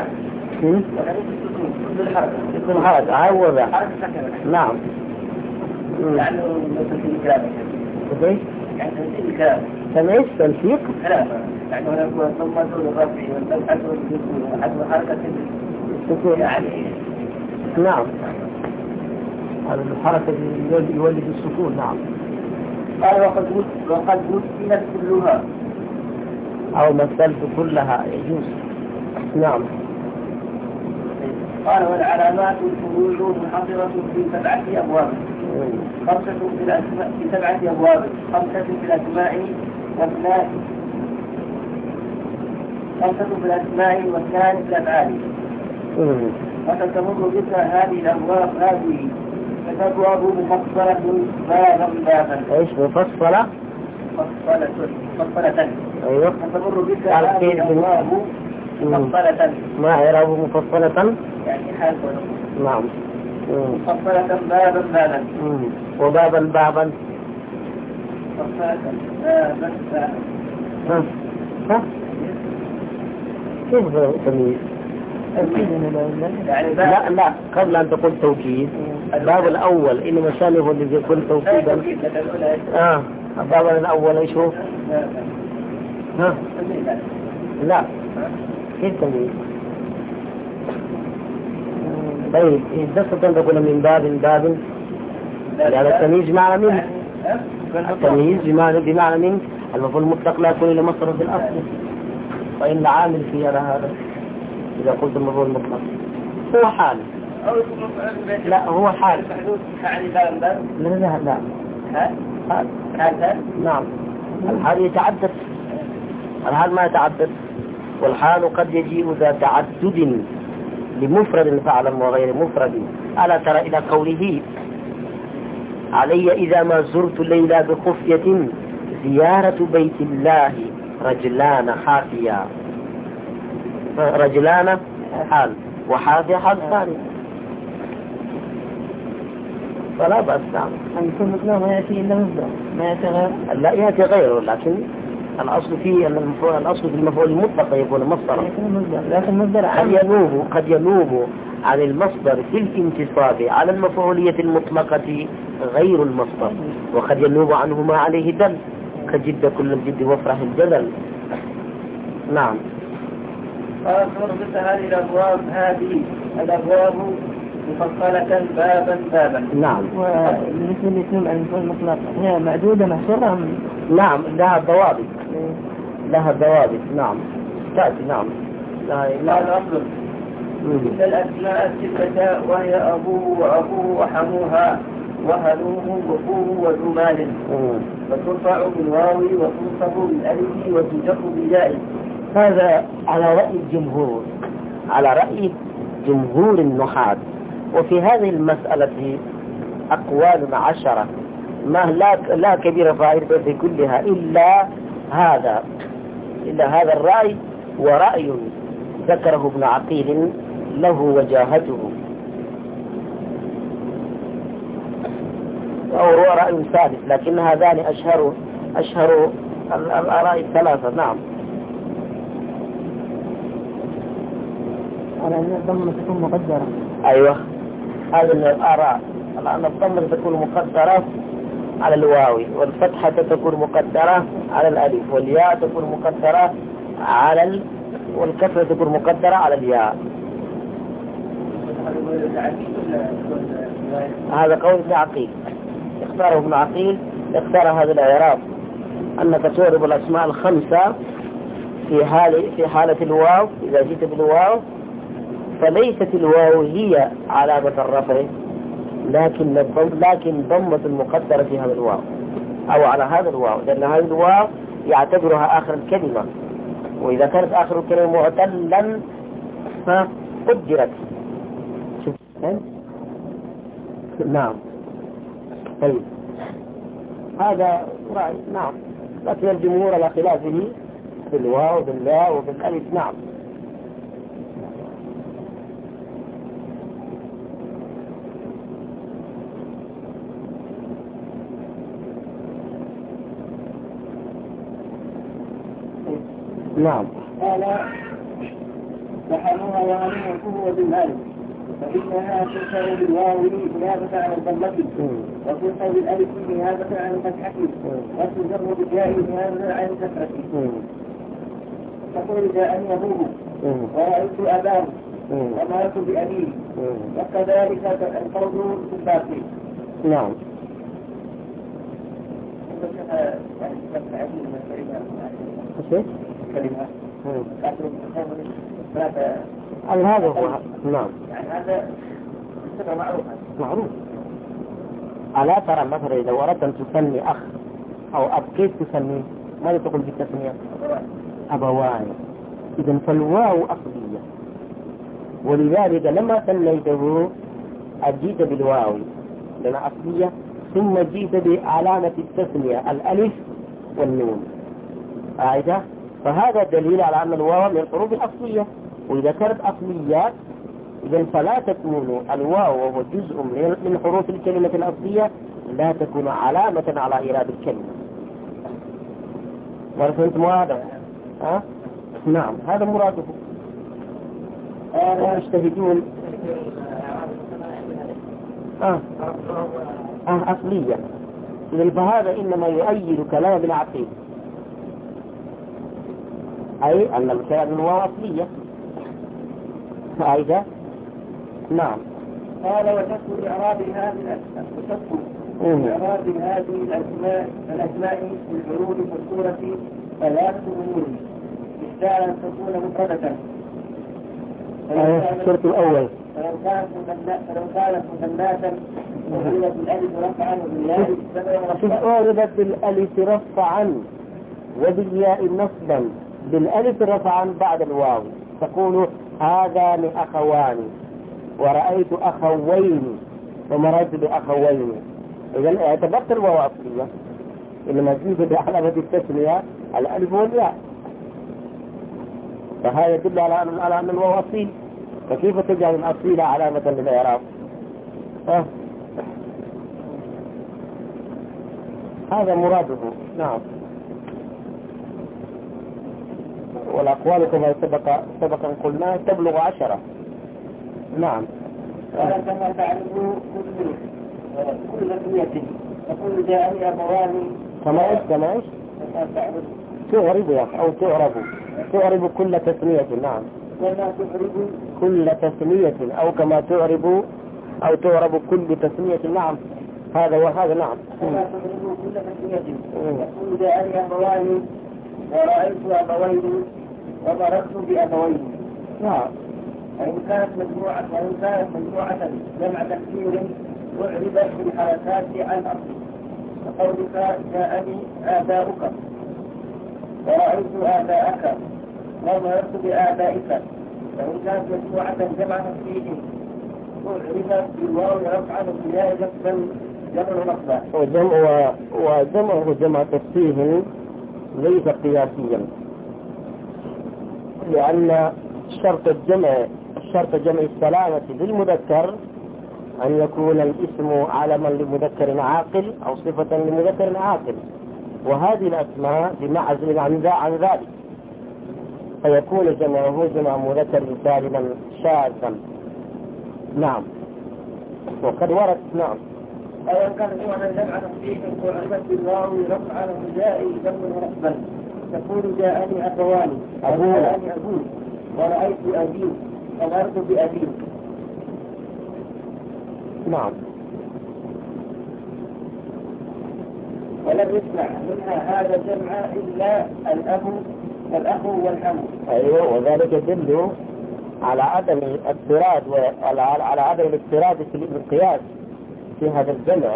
الحركة هو ذا. نعم. يعني تميز تنسيق. يعني هناك ضمة الرفع والفتحة والسكون حسب حركة السكون يعني. نعم. هذا الحركة يولد السكون. نعم. قال وقد مثلت كلها أو مثلت كلها يجوز. نعم. قال والعلامات الفروع منحصرة في 7 أبواب. 5 في 7 أبواب، 5 في الأسماء واثنان 5 في الأسماء واثنان في الأفعال. وتتمر بك هذه الأبواب هذه فتبواب مفصلة بابا. ايش مفصلة؟ مفصلة. ايوه. فتمر بك هذه الأبواب مفصلة. ما إعراب مفصلة؟ يعني حال. نعم. مفصلة بابا. وبابا بابا. مفصلة بابا. ها؟ كيف تمييز؟ يعني لا قبل أن تقول توكيد الباب الأول إنما شانه الذي يكون توكيدا. الباب الأول إيش هو؟ ها؟ لا كيف تمييز؟ طيب إذا تقول من باب يعني التمييز بمعنى من؟ التمييز بمعنى من؟ المفعول المطلق لا يكون إلا مصدر في الأصل، وإن عامل في هذا إذا قلت المفعول المطلق هو حال. لا هو حال. لا حال. نعم. الحال يتعدد. الحال ما يتعدد، والحال قد يجيء ذا تعدد لمفرد فعلا وغير مفرد. ألا ترى إلى قوله علي إذا ما زرت ليلى بخفية زيارة بيت الله رجلان حافيا. رجلان حال وحافيا حال ثاني، فلا بأس. نعم. يكون مثله ما يأتي إلا مصدر، ما يأتي غير. لا يأتي غيره، لكن الأصل فيه أن الأصل في المفعول المطلق يكون مصدرا. لكن المصدر قد ينوب عن المصدر في الانتصاب على المفعولية المطلقة غير المصدر، وقد ينوب عنه ما عليه دل كجد كل الجد وافرح الجدل. نعم. قال بك هذه الأبواب مفصلة بابا. نعم. وبالنسبة للاسم المفعول المطلق هي معدودة محصورة. نعم لها ضوابط. نعم تأتي. نعم. لا الأصل إن الأسماء الستة وهي أبوه وأبوه وحموها وهلوه وفوه وذو مال، وترفع بالواو وتنصب بالألف وتجر بالياء. هذا على رأي جمهور النحاة. وفي هذه المسألة أقوال 10 ما لا كبير فائدة في كلها إلا هذا الرأي، ورأي ذكره ابن عقيل له وجاهته، أو هو رأي ثالث، لكن هذان أشهر الآراء الثلاثة. نعم. على أن الضمة تكون مقدرة. أيوة هذا من الآراء، أن الضمة تكون مقدرة على الواو، والفتحة تكون مقدرة على الألف، والياء تكون مقدرة على والكسرة تكون مقدرة على الياء. هذا قول ابن عقيل، اختاره ابن عقيل، اختار هذا الإعراب أنك تعرب الأسماء الخمسة في حالة الواو. إذا جئت بالواو فليست الواو هي علامة الرفع، لكن ضمة المقدرة في هذا الواو أو على هذا الواو، لأن هذا الواو يعتبرها آخر الكلمة، وإذا كانت آخر الكلمة معتلا فقدرت. نعم. طيب هذا رأي. نعم. لكن الجمهور على خلافه بالواو وباللاء وبالألف. نعم. نعم. قال وحموها وهو بالمال فإنها تنشر بالواو نيابة عن الضمة وتنشر بالألف نيابة عن الفتحة وتجر بالياء نيابة عن الكسرة. تقول جاءني أبوه ورأيت أباه ومررت بأبيه وكذلك القول في الباقي. نعم. هذا هو. نعم. يعني هذا معروف. ألا ترى مثلا إذا أردت أن تسمي أخ أو أب كيف تسميه؟ ماذا تقول بالتسمية؟ أبوان. إذن فالواو أصلية، ولذلك لما سميته أجيت بالواو لأنها أصلية، ثم جيت بعلامة التسمية الألف والنون. فهذا دليل على أن الواو من الحروف الأصلية، وإذا كانت أصليات إذن فلا تكون الواو وهو جزء من حروف الكلمة الأصلية لا تكون علامة على إعراب الكلمة. وفهمتم هذا؟ نعم، هذا مراده. يجتهدون أصلية. إذن فهذا إنما يؤيد كلام ابن عقيل، أي أن الكلام الواو أصلية. فأيضا نعم. قال وتكون إعراب هذه الأسماء في الحروف المذكورة ثلاثة أمور: إحدى أن تكون مفردة الشرط الأول فلو كانت مثناة وعربت بالألف رفعا وبالياء عربت بالألف رفعا وبالياء نصبا. بالألف رفعا بعد الواو تقول هذان أخوان ورأيت أخوين ومررت بأخوين. إذن اعتبرت الواو أصلية، إنما جيت بعلامة التسمية الألف والياء، فهذا يدل على أن الواو أصيل. فكيف تجعل الأصيل علامة للإعراب؟ هذا مراده. نعم. والأقوال كما سبقا قلنا تبلغ 10. نعم. كما تعرفوا كل تسمية تقول جاءني أبوان كما إيش؟ تعرب أو تعرب كل تسمية. نعم. كما تعرب كل تسمية أو كما تعرب أو تعرب كل تسمية. نعم، هذا وهذا. نعم. كما تعرب كل تسمية تقول جاءني أبوان ورأيت أبوين ومررت بأبوين. نعم. وإن كانت مجموعة جمع تكسير أعربت بالحركات عن أصل، فقولك جاءني آباؤك ورأيت آباءك ومررت بآبائك. وإن كانت مجموعة جمع تكسير أعربت بالواو رفعا وبالياء جمع نصبا. وجمعه جمع تكسير ليس قياسيا، لأن شرط جمع السلامة للمذكر أن يكون الاسم علما لمذكر عاقل أو صفة لمذكر عاقل، وهذه الأسماء بمعزل عن ذلك، فيكون جمعه جمع مذكر سالما شاذا. نعم. وقد ورد. نعم. أو كان جمعا جمع تصحيح وعرفت بالواو رفعا وجاء جمع رفبا. تقول جاءني أبوان وجاءني أبوه ورأيت أبيه ومررت بأبيه. نعم. ولم يسمع منها هذا الجمع إلا الأخ والأم. أيوه، وذلك يدل على عدم الاضطراد على عدم الاضطراد في القياس في هذا الجمع.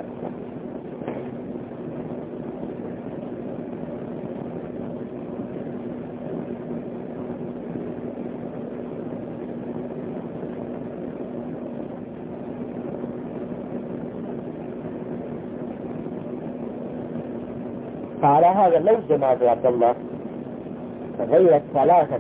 فعلى هذا لو جمع يا عبد الله غير الثلاثة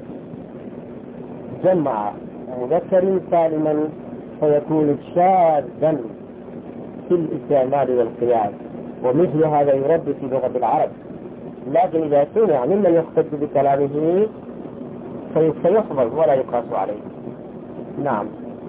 جمع مذكر سالما فيكون شاذا في الاستعمال والقياس، ومثل هذا يرد في لغة العرب. لكن إذا سمع ممن يختص بكلامه فيحفظ ولا يقاس عليه. نعم.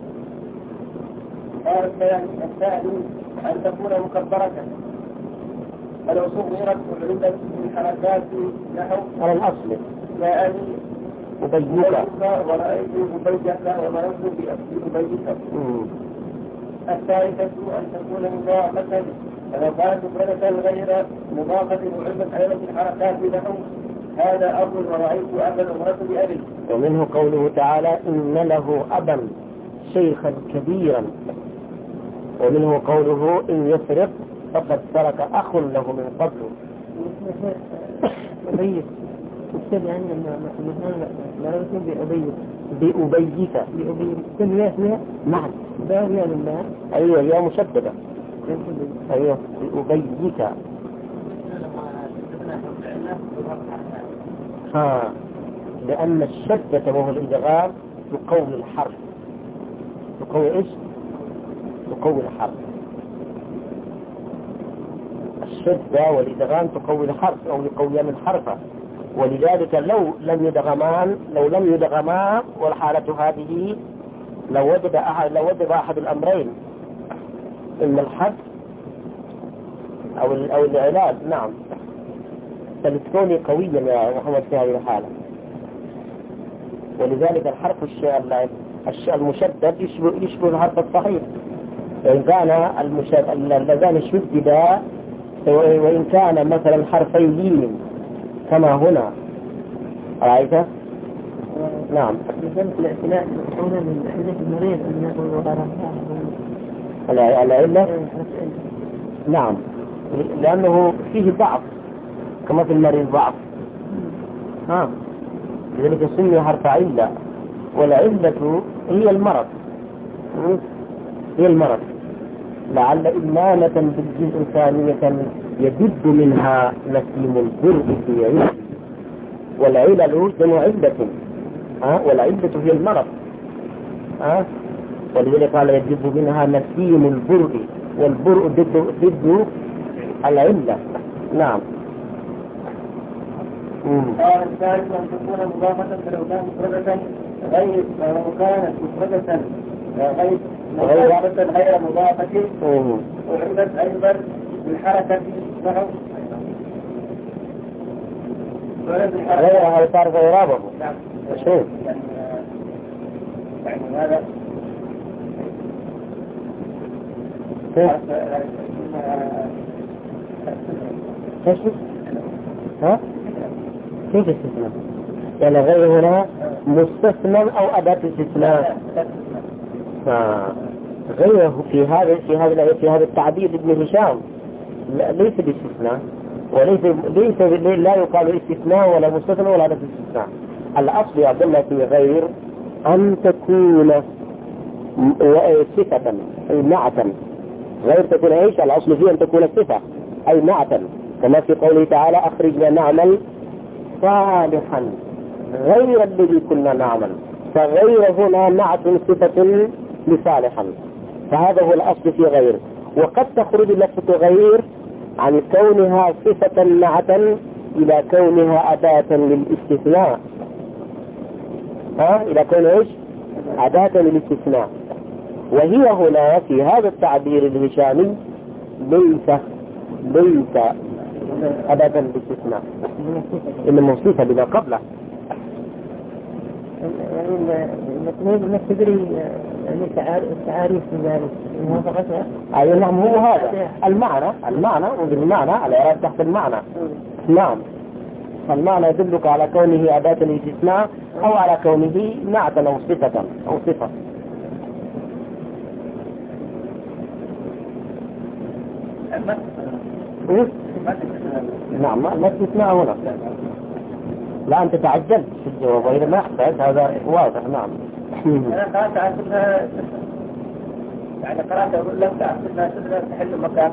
قال الثاني أن تكون مكبرة، ولو صغرت وعلمت بالحركات نحو على الأصل لا أبي أبيك ورأيت أبيك ومررت بأبيك. الثالثة أن تكون مضافة، فلو كانت مفردة غير مضافة وعلمت علامة الحركات نحو هذا أب ورأيت أبا ومررت بأبي. ومنه قوله تعالى إن له أبا شيخا كبيرا. ومنه قوله إن يسرق فقد سرق أخ له من قبله. أبيك السر يعني ما رأيتم بأبيك كل يا فيها نعم باء يا لله. أيوة يا مشددة. أيوة بأبيك. لأن الشدة وهو الإدغام تقوي الحرف. تقوي إيش؟ تقوي الحرف. الشدة والإدغام تقوي الحرف أو يقويان الحرف، ولذلك لو لم يدغما والحالة هذه لو وجد أحد الأمرين، إن الحذف أو الإعلان. نعم. فلتكوني قويا يا محمد في هذه الحالة. ولذلك الحرف المشدد يشبه الحرف الصحيح، وإن كان اللذان شددا، وإن كان مثلا حرفي لين كما هنا. رأيت؟ نعم. الاعتلاء هنا من حدث المريض العلة. نعم، لأنه فيه ضعف كما في المريض ضعف. لذلك سمي حرف علة، والعلة هي المرض. هي المرض. لعل إمامة بالجزء ثانية يجد منها نسيم البرء في علة، والعلل جمع علة. والعلة هي المرض. ولذلك قال يجد منها نسيم البرء، والبرء ضد العلة. نعم. قال الثالث أن تكون مضافة، فلو كانت مفردة غير مضافة وعلمت أيضا بالحركة نحو غيرها صار غيرابه. يعني هذا كيف استثناء؟ يعني غير هنا مستثنى أو أداة استثناء. غيره في هذا التعبير ابن هشام ليس باستثناء، وليس لا يقال استثناء ولا مستثنى ولا أداة استثناء. الأصل يا عبد الله في غير أن تكون صفة أي نعتا. غير تكون ايش؟ الأصل فيه أن تكون صفة أي نعتا، كما في قوله تعالى أخرجنا نعمل صالحا غير الذي كنا نعمل. فغير هنا نعت صفة لصالحا، فهذا هو الأصل في غير. وقد تخرج لفظة غير عن كونها صفة نعتا إلى كونها أداة للاستثناء. إلى كون ايش؟ أداة للاستثناء. وهي هنا في هذا التعبير الهشامي ليس أداة للاستثناء، إنما صفة بما قبله. ما تدري التعاريف في ذلك موافقتها. أي نعم، هو هذا المعنى وبالمعنى على إعراب تحت المعنى. نعم، المعنى يدلك على كونه أداة الاستثناء أو على كونه نعتا أو صفة. نعم، ما استثناء هنا. لا أنت تعجلت في الجواب وإذا ما أحتاج هذا واضح. نعم. أنا قرأت عن يعني قرأت أقول لك تعرفنا تحل مكان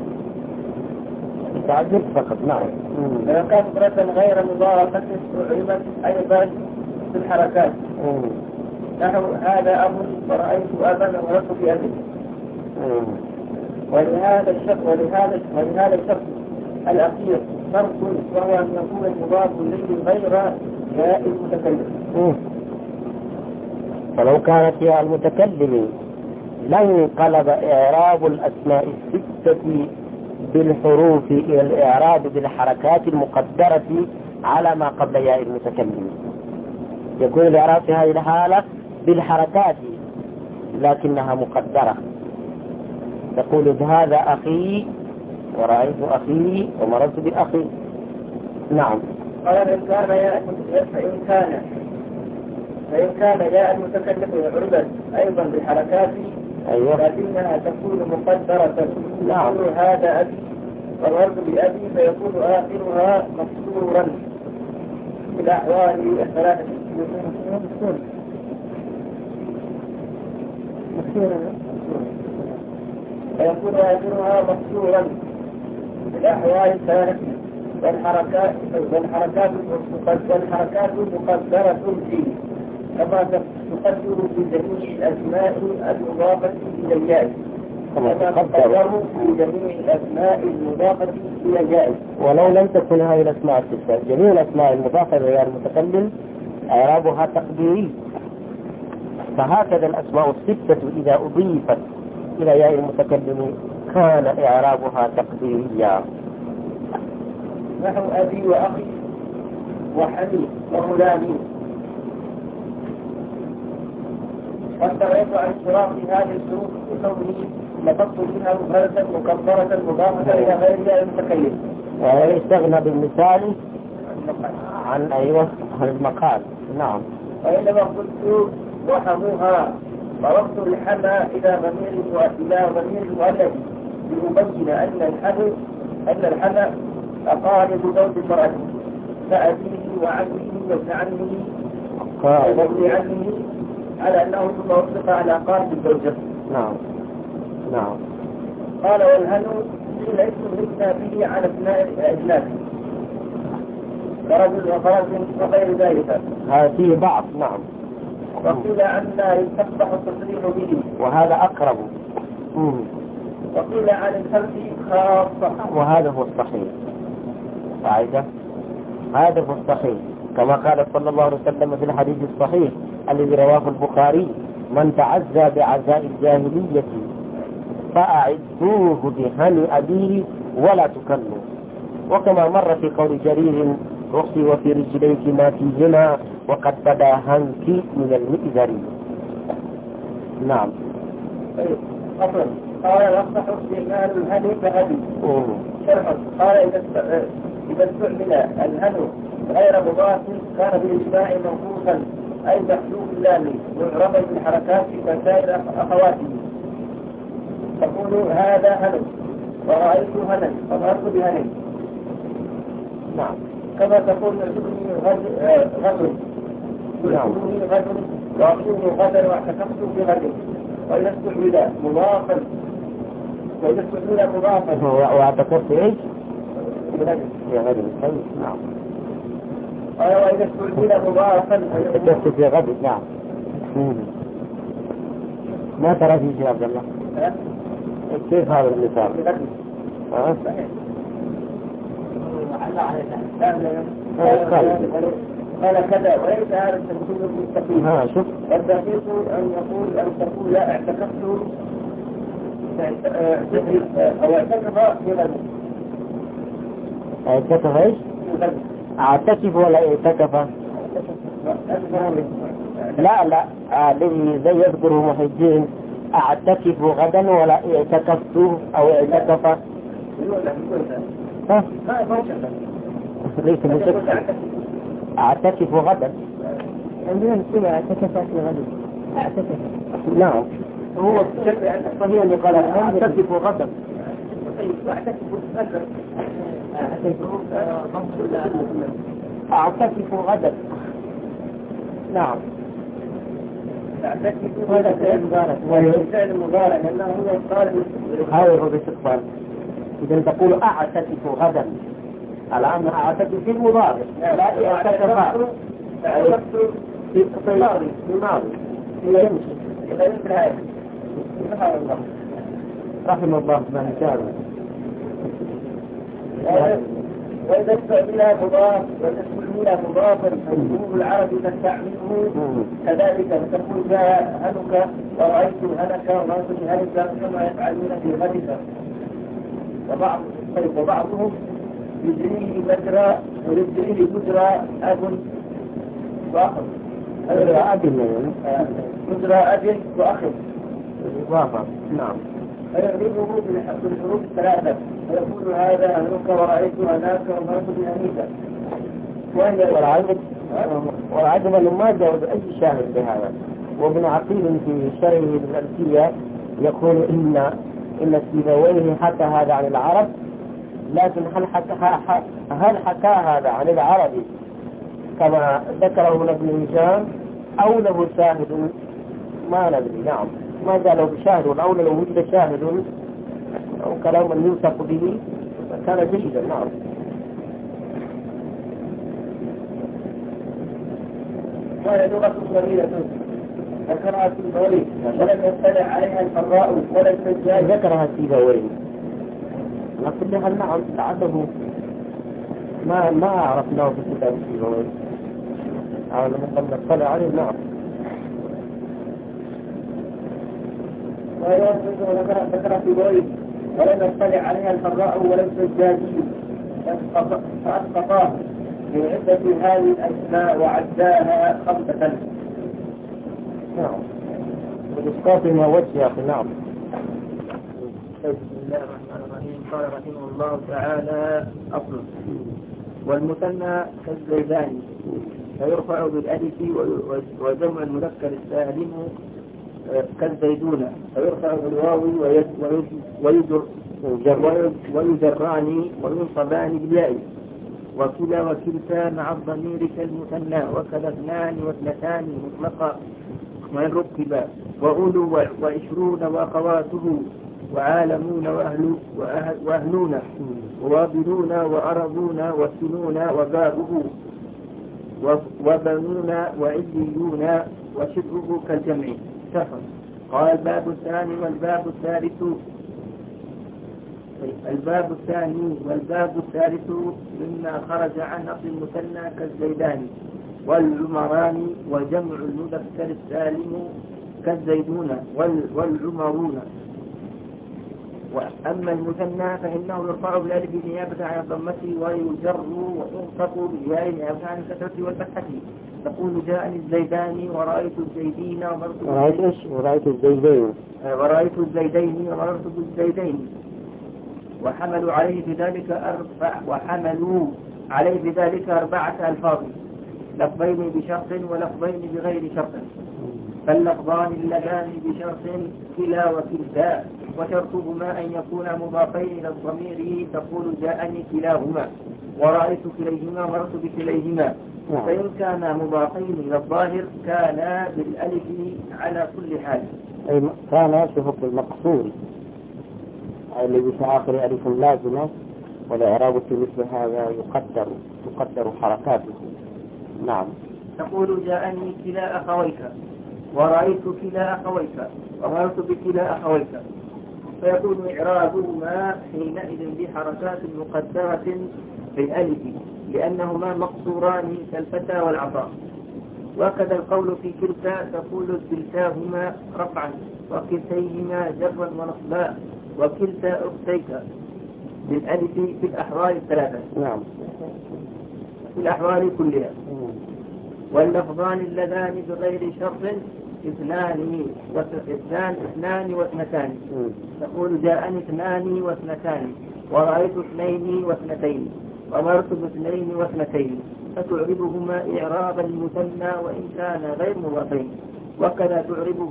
تعجلت فقط. نعم. لو كانت مفردة غير مضاربة علمت أيضا في الحركات نحو هذا أب ورأيت أبا ومررت بأبي. ولهذا الشخص الأخير فرق، وهو أن يكون المضاف إليه غير جاء المتكلم. فلو كانت هي المتكلم لانقلب إعراب الأسماء الستة بالحروف إلى الإعراب بالحركات المقدرة على ما قبل ياء المتكلم. يكون الإعراب في هذه الحالة بالحركات لكنها مقدرة. تقول هذا أخي ورأيت أخي ومررت بأخي. نعم. قال فإن كان ياء المتكلم عربا أيضا بالحركات أيوة. لكنها تكون مقدرة. نعم. يقول هذا أبي والورد بأبي فيكون آخرها مكسورا في الأحوال الثلاثة. فيكون آخرها مكسورا في الأحوال الثلاثة والحركات مقدرة فيه كما تقدر في جميع الأسماء المضافة إلى الجائز. ولو لم تكن هذه الأسماء الستة جميع الأسماء المضافة إلى المتكلم إعرابها تقديري. فهكذا الأسماء الستة إذا أضيفت إلى ياء المتكلم كان إعرابها تقديريا. نحو أبي وأخي وحمي وغلامي. واستغيث عن اشتراك هذه الشروط بكونه لفظت منها مفردة مكبرة مضافة إلى غير ياء المتكلم. ويستغنى بالمثال عن المقال. نعم. وإنما قلت وحموها ضربت الحمى إلى ضمير المؤلف ليبين أن الحمى أقارب زوج المرأة فأبيه وعمه وابن عمه وابن عمه على أنه متوسط على قارب الزوجة. نعم. قال والهن ليس مثنى به على ابناء الأجناس ورجل وفرج وغير ذلك. هذا فيه بعض. نعم. وقيل عنا يستقبح التصريح به وهذا أقرب. وقيل عن الخلق خاصة وهذا هو الصحيح. فعيدة هذا هو الصحيح كما قال صلى الله عليه وسلم في الحديث الصحيح الذي رواه البخاري: من تعزى بعزاء الجاهلية فأعدوه بهن أبيه ولا تكلوا. وكما مر في قول جرير: رخي وفي رجليك ما فيهما وقد بدا هنك من المئزر. نعم. أصلا قال يصح استعمال الهن كهدي. شرح قال إذا استعمل الهن غير مضاف كان بالإجماع منقوصا أي محذوف اللام معربا بالحركات كسائر أخواته. تقول هذا هن ورأيت هنا فظهرت بهن. نعم. كما تقول نعجبني غد نعجبني غد وأصوم غدا واعتكفت بغد. وإذا استعمل مضافا واعتكفت ايش؟ يا غد. نعم. وإذا استعمل مضافا اعتكفت في غد. نعم. ما ترى في شيء عبد الله؟ كيف هذا المثال؟ قال كذا وليس هذا التفسير المستقيم. شوف والدقيق أن تقول لا اعتكفت أو اعتكف في غد. اعتكف ايش؟ اعتكف ولا اعتكف؟ لا الذي زي يذكره محي الدين: اعتكف غدا ولا اعتكفت او اعتكف. ليس مشكلة. اعتكف غدا. عندنا نقول اعتكف في غد. اعتكف. نعم. هو الصحيح اللي قال اعتكف غدا. اعتكف غدا. نعم. اعتكف هذا فعل مضارع لأنه هو الطالب. هذا هو الاستقبال. إذا تقول أعتكف غدا الآن أعتكف في المضارع لا اعتكف في الماضي يمشي. رحم الله من كان. وإذا استعمل مضاف والاستعمل مضافا فجمهور العرب تستعمله كذلك فتقول جاء هلك ورأيت هلك ورأيت هلك كما يفعلون في غدك. وبعضهم يجريه مجرى ويجريه مجرى أب وأخ. مجرى أب وأخ. نعم. فيعرفه بالحروف الثلاثة فيقول هذا هلك ورأيت هناك ومرت بهنيك. والعجب أنه ما جاوز أي شاهد بهذا. وابن عقيل في شرحه الألفية يقول إن سيبويه حكى هذا عن العرب، لكن هل حكى هذا عن العرب كما ذكره ابن هشام أو له شاهد؟ ما ندري. نعم، ما قالوا بشاهد، والأولى لو وجد شاهد أو كلام يوثق به كان جيدا. نعم. وهي لغة قليلة ذكرها سيبويه ولم يطلع عليها الفراء ولا السجاد. ذكرها سيبويه لكن هل نعم تعده ما عرفناه في كتاب سيبويه على لم نطلع عليه. نعم. ذكر سيبويه ولم يطلع عليها الفراء ولا السجادي فأسقطاه في عدة هذه الأسماء وعداها 5. نعم. والإسقاطنا وجه يا أخي. نعم. بسم الله الرحمن الرحيم. قال رحمه الله تعالى: أصل والمثنى كالزيدان فيرفع بالألف، وجمع المذكر السالم كالزيدون فيرفع بالواو ويجران وينصبان بالياء، وكلا وكلتا مع الضمير كالمثنى، وكذا 2 و2 مطلقا وإن ركبا، وأولو و20 وأخواته، وعالمون وأهلون ووابلون وأرضون وسنون وبابه وبنون وعليون وشبه كالجمع. سفر. قال الباب الثاني والباب الثالث مما خرج عن أصل المثنى كالزيدان والعمران، وجمع المذكر السالم كالزيدون والعمرون. وأما المثنى فإنه يرفع بالألف نيابة عن الضمة، ويجر وينصب بالياء نيابة عن الكسرة والفتحة. تقول جاءني الزيدان ورأيت الزيدين ورأيت الزيدين ومررت بالزيدين. وحملوا عليه بذلك 4 ألفاظ، لفظين بشرط ولفظين بغير شرط. فاللفظان اللذان بشرط كلا وكلتا، وشرطهما أن يكونا مضافين إلى الضمير. تقول جاءني كلاهما ورأيت كليهما ومررت بكليهما. فإن كانا مضافين إلى الظاهر كانا بالألف على كل حال. أي كان في حكم المقصور الذي في آخر ألف لازمة، والإعراب في مثل هذا يقدر حركاته. نعم. تقول جاءني كلا أخويك ورأيت كلا أخويك ومررت بكلا أخويك، فيكون إعرابهما حينئذ بحركات مقدرة بالألف لأنهما مقصوران كالفتى والعطاء. وكذا القول في كلتا، تقول كلتاهما رفعا وكلتيهما جرا ونصبا، وكلتا أختيك بالألف في الأحوال 3. نعم. في الأحوال كلها. واللفظان اللذان بغير شرط 2 و2. تقول جاءني 2 و2 ورأيت 2 و2 ومرت ب2 و2، فتعربهما إعراب المثنى وإن كان غير مضافين. وكذا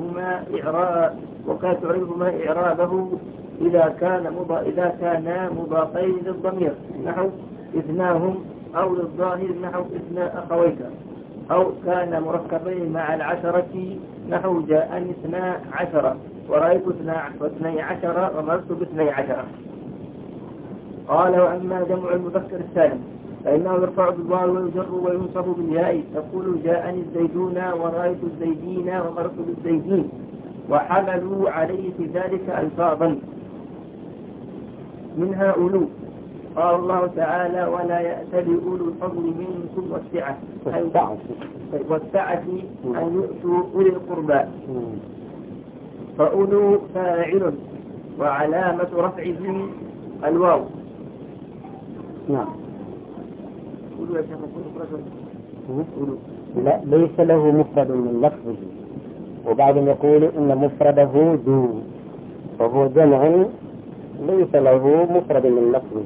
تعربهما إعرابه إذا كان مضافين للضمير نحو إثناهم، أو للظاهر نحو إثنى أخويك، أو كان مركبين مع 10 نحو جاءني 12 ورأيت 12 ومرت ب12. قال: وأما جمع المذكر السالم فإنه يرفع بالواو ويجر وينصب بالياء. تقول جاءني الزيدون ورأيت الزيدين ومرت بالزيدين. وحملوا عليه في ذلك ألفاظا منها أولو قال الله تعالى ولا يأتل أولو الفضل منكم والسعة أن يؤتوا أولي القربى. فأولو فاعل وعلامة رفعه الواو. نعم. أولو يا شيخ أولو. لا ليس له مفرد من لفظه، وبعدهم يقول إن مفرده ذو، فهو جمع ليس له مفرد من لفظه.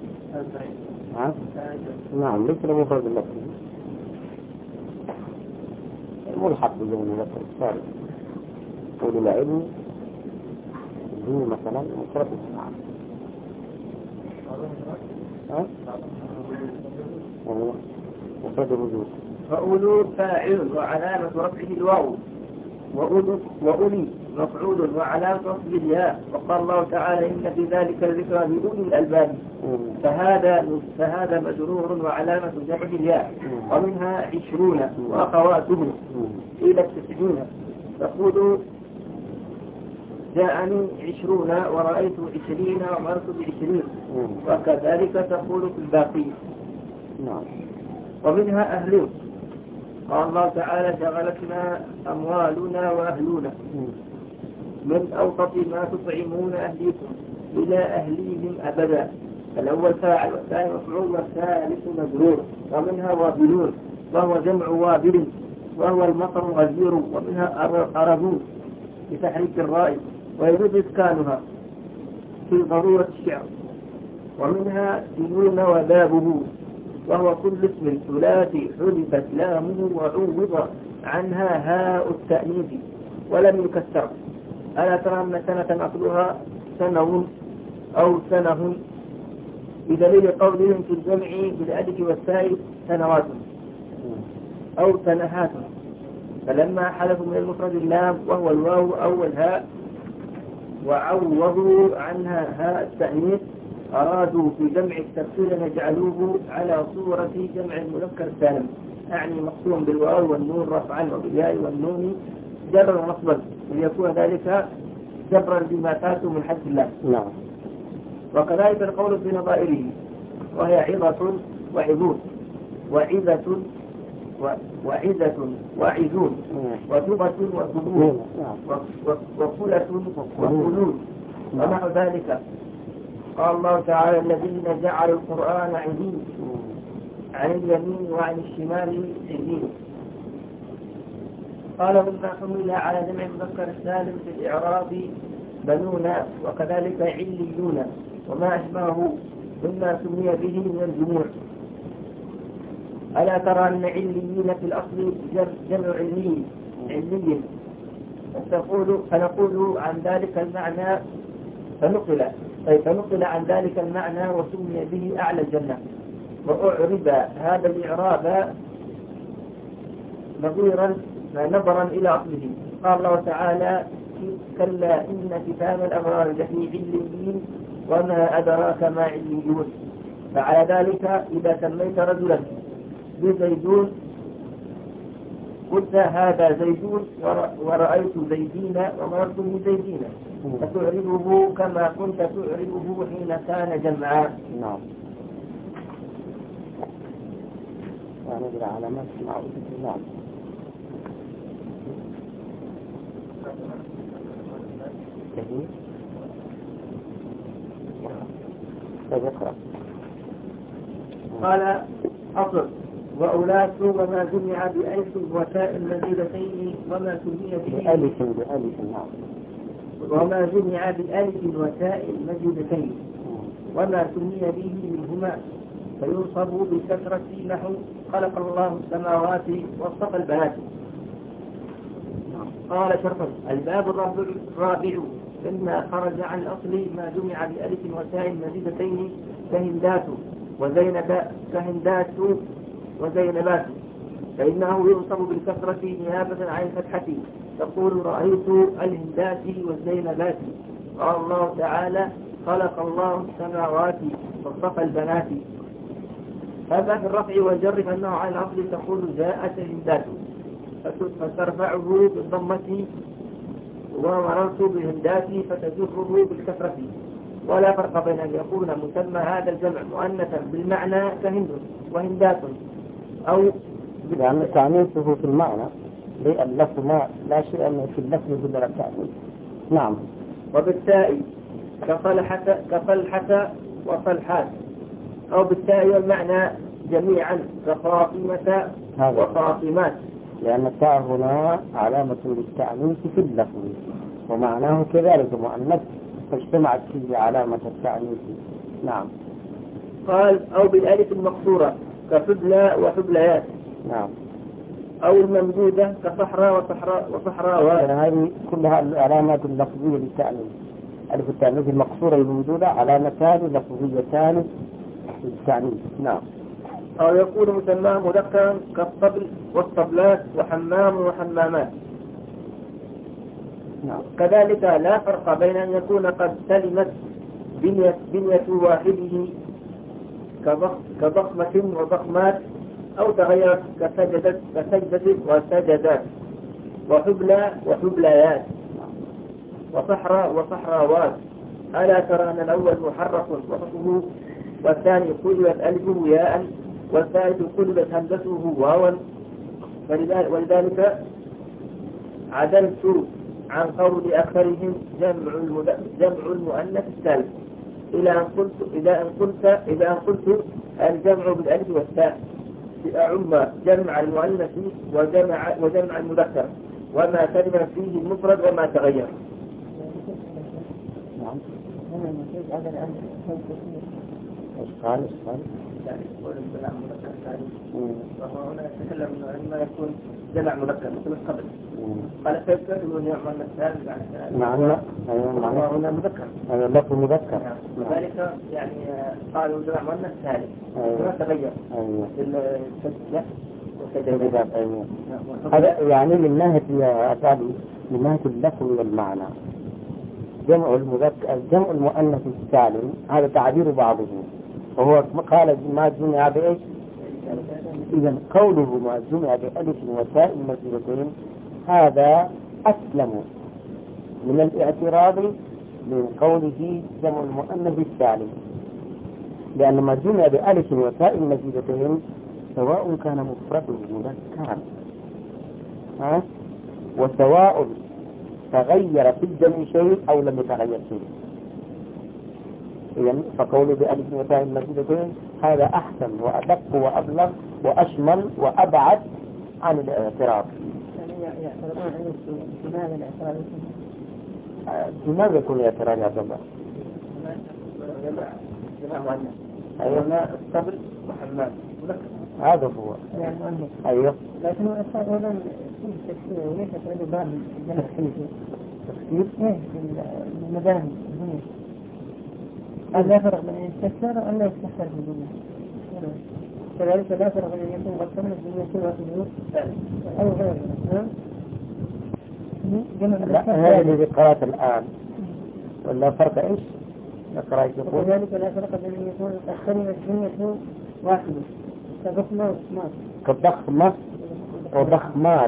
نعم ليس له مفرد من لفظه، ملحق بجمع لفظه الصالح. قول العلم ذو مثلا مفرد. مفرده ذو. فأولو فاعل وعلامة رفعه الواو، وأولي مفعول وعلامة رفعه الياء. وقال الله تعالى إن في ذلك الذكرى لأولي الألباب، فهذا مجرور وعلامة جره الياء. ومنها 20 وأخواته إلى 90. تقول جاءني 20 ورأيت 20 ومرت ب20، وكذلك تقول في الباقي. ومنها أهلون. قال الله تعالى شغلتنا أموالنا وأهلنا من أوسط ما تطعمون أهليكم إلى أهليهم أبدا. الأول فاعل والثاني مفعول والثالث مجرور. ومنها وابلون وهو جمع وابل وهو المطر غزير. ومنها أرضون بتحريك الراء ويجوز إسكانها في ضرورة الشعر. ومنها سنون وبابه وهو كل اسم ثلاثي حذفت لامه وعوض عنها هاء التأنيث ولم يكسر. ألا ترى أن سنة أصلها سنة أو سنه، بدليل قولهم في الجمع بالألف والتاء سنوات أو سنهات. فلما حذفوا من المفرد اللام وهو الواو أو الهاء وعوضوا عنها هاء التأنيث، أرادوا في جمع التفصيل أن يجعلوه على صورة جمع المذكر السالم، يعني مقسوم بالواو والنون رفعا وبالياء والنون جبرا ونصبا، ليكون ذلك جبرا بما فاتوا من حد الله. نعم. وكذلك القول في نظائره، وهي عظة وعظون وعظة وعزون وثبة وثبون وفلة وفلون ونحو ذلك. قال الله تعالى الذين جعلوا القرآن عزين عن اليمين وعن الشمال عزين. قال مما حمل على جمع المذكر السالم في الإعراب بنون وكذلك عليون وما أشبهه مما سمي به من الجموع. ألا ترى أن عليين في الأصل جمع علي فنقول عن ذلك المعنى فنقل عن ذلك المعنى وسمي به أعلى الجنة. وأعرب هذا الإعراب نظرا إلى أصله. قال الله تعالى كلا إن كتاب الأبرار لفي عليين وما أدراك ما عليون. فعلى ذلك إذا سميت رجلا بزيدون قلت هذا زيدون ورأيت زيدين ومررت بزيدين، فتعربه كما كنت تعربه حين كان جمعا. نعم. يعني بالعلامات معروفة. نعم. قال أصل وأولاد وما جمع بألف وتاء مزيدتين وما سمي بألف نعم. وما جمع بألف وتاء مزيدتين وما سمي به منهما فينصب بالكثرة نحو خلق الله السماوات واصطفى البنات. قال شرطا الباب الرابع مما خرج عن الأصل ما جمع بألف وتاء مزيدتين كهندات وزينبات، فإنه ينصب بالكثرة نيابة عن الفتحة. تقول رأيت الهندات والزينبات. قال الله تعالى خلق الله السماوات واصطفى البنات. هذا في الرفع والجر فإنه على الأصل تقول جاءت الهندات فترفعه بالضمة ومررت بالهندات فتجره بالكثرة. ولا فرق بين أن يكون مسمى هذا الجمع مؤنثا بالمعنى كهند وهندات أو لأن تعنيفه في المعنى اللفظ لا شيء أنه في اللفظ يدل على التعنيف. نعم. وبالتاء كفلحة وفلحات، أو بالتاء والمعنى جميعا كفاطمة وفاطمات، لأن التاء هنا علامة للتعنيف في اللفظ ومعناه كذلك مؤنث، فاجتمعت فيه علامة التعنيف. نعم. قال أو بالألف المقصورة كحبلى وحبليات. نعم. أو الممدودة كصحراء وصحراوات. هذه كلها العلامات اللفظية للتعنيف. ألف التعنيف المقصورة الممدودة علامتان لفظيتان للتعنيف. نعم. أو يكون مسماه مذكرا كالطبل والطبلات وحمام وحمامات. نعم. كذلك لا فرق بين أن يكون قد سلمت بنية واحده كضخمة وضخمات، أو تغيرت كسجدة وسجدات، وحبلى وحبليات، وصحراء وصحراوات. ألا ترى أن الأول محرك وسطه، والثاني قلبت ألفه ياء، والثالث قلبت همزته واوا. ولذلك عدلت عن قول أكثرهم جمع المؤنث الثالث إذا أن قلت الجمع بالألف والتاء أعم جمع المؤنث وجمع المذكر، وما سلم فيه المفرد وما تغير. نعم. قال يعني يقول جمع مذكر ثاني، وهو هنا يتكلم انه يكون جمع مذكر مثل قبل. قال كيف تكون يعمل الثالث عن الثالث؟ معنى وهو هنا مذكر. هذا لفظ مذكر. وذلك يعني قالوا جمع مؤنث ثالث ما تغير. التسجيل والتجربات. هذا يعني من ناحية من ناحية اللفظ والمعنى. جمع المؤنث السالم هذا تعبير بعضه، وهو قال ما جمع بإيش؟ إذا قوله ما جمع بألف وتاء مزيدتين هذا أسلم من الاعتراض من قوله جمع المؤنث السالم، لأن ما جمع بألف وتاء مزيدتين سواء كان مفرده مذكرا وسواء تغير في الجمع شيء أو لم يتغير شيء. إذن فقوله بألف وتاء مزيدتين هذا أحسن وأدق وأبلغ وأشمل وأبعد عن الاعتراض. لماذا يكون الاعتراض يا جماعة؟ أيوة الطبل وحمام هذا هو. أيوه. لكن أيضا في تفسير وليس عنده باب الجمع الحنفي. تفسير؟ إيه المذاهب الدنيا. هل لا فرق بين يستفسر أو لا يستفسر في الدنيا؟ كذلك لا فرق بين يكون قد سمع الدنيا كلها في الدنيا أو غيره. لا هذه اللي قرأت الآن ولا فرق إيش؟ نقرأ يقول. وكذلك لا فرق بين أن يكون قد سمع الدنيا واحدة كضخمة وضخمات. كضخمة وضخمات.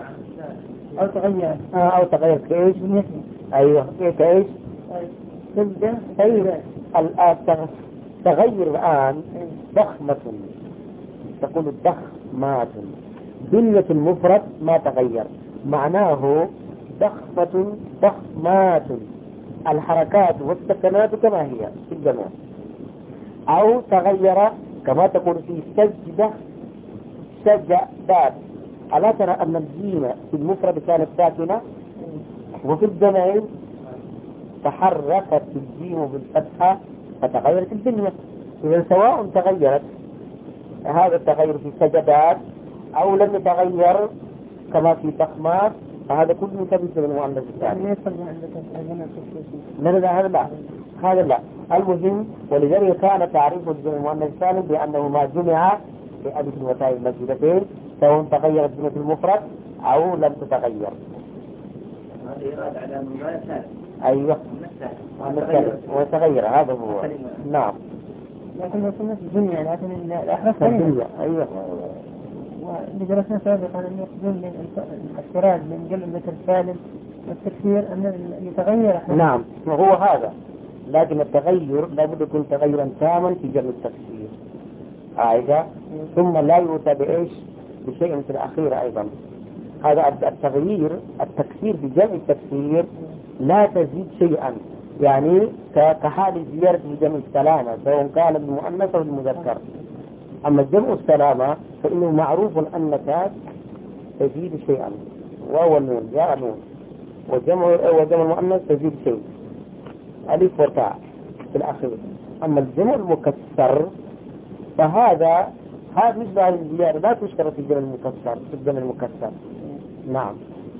أو تغير كإيش؟ أيوه كإيش؟ تبدأ الآن تغير الآن ضخمة، تقول ضخمات، بنية المفرد ما تغير، معناه ضخمة ضخمات، الحركات والسكنات كما هي في الجمع. أو تغير كما تقول في سجدة سجدات. ألا ترى أن الجيم في المفرد كانت ساكنة وفي الجمع تحركت الجيم بالفتحة فتغيرت البنية. إذا سواء تغيرت هذا التغير في سجدات أو لم يتغير كما في ضخمات، فهذا كله يثبت من المؤنث الثاني. هذا لا المهم. ولذلك كان تعريف المؤنث الثاني بأنه ما جمع بألف وتاء مزيدتين سواء تغيرت بنية المفرد أو لم تتغير. أيوه وتغير هذا هو. نعم. لكن يكون في الدنيا لكن الأحرف الدنيا. أيوه. ودرسنا سابقا أن يقدم من الافتراض من جمع المثل السالم والتكسير أن يتغير. نعم وهو هذا لكن التغير لابد يكون تغيرا تاما في جمع التكسير عايزة، ثم لا يؤتى بإيش بشيء في الأخير أيضا. هذا التغيير التكسير بجمع التكسير لا تزيد شيئا، يعني كحال زيادة جمع السلامة سواء كان بالمؤنث أو بالمذكر. أما جمع السلامة فإنه معروف أن تاء تزيد شيئا، وهو النون جاء نون، وجمع المؤنث تزيد شيء ألف وتاء في الأخير. أما الجمع المكسر فهذا مثل الزيادة لا تشترط في الجمع المكسر. نعم.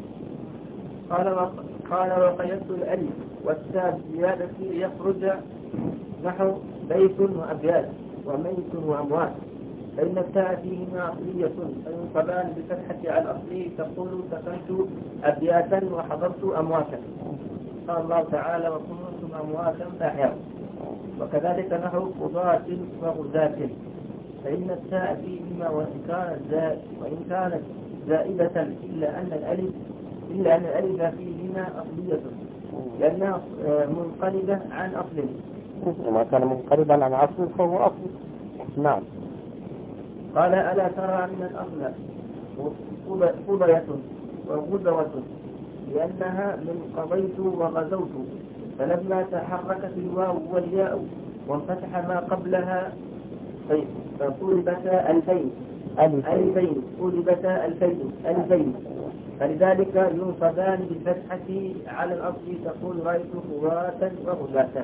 قال وقيدت الألف والتاء زيادة يخرج نحو بيت وأبيات وميت وأموات، فإن التاء فيهما أصلية فينصبان بالفتحة على الأصلي تقول سكنت أبياتا وحضرت أمواتا. قال الله تعالى وكنتم أمواتا فأحياء. وكذلك نحو قضاة وغزاة، فإن التاء فيهما وإن كانت زائدة إلا أن الألف فيهما أصلية لأنها منقلبة عن أصل، وما كان منقلبا عن أصل فهو أصل. نعم. قال ألا ترى أن الأصل قضية وغزوة لأنها من قضيت وغزوت، فلما تحركت الواو والياء وانفتح ما قبلها فقلبتا ألفين قلبتا ألفين، فلذلك ينصبان بالفتحة على الأصل تقول رأيت قضاة وغزاة.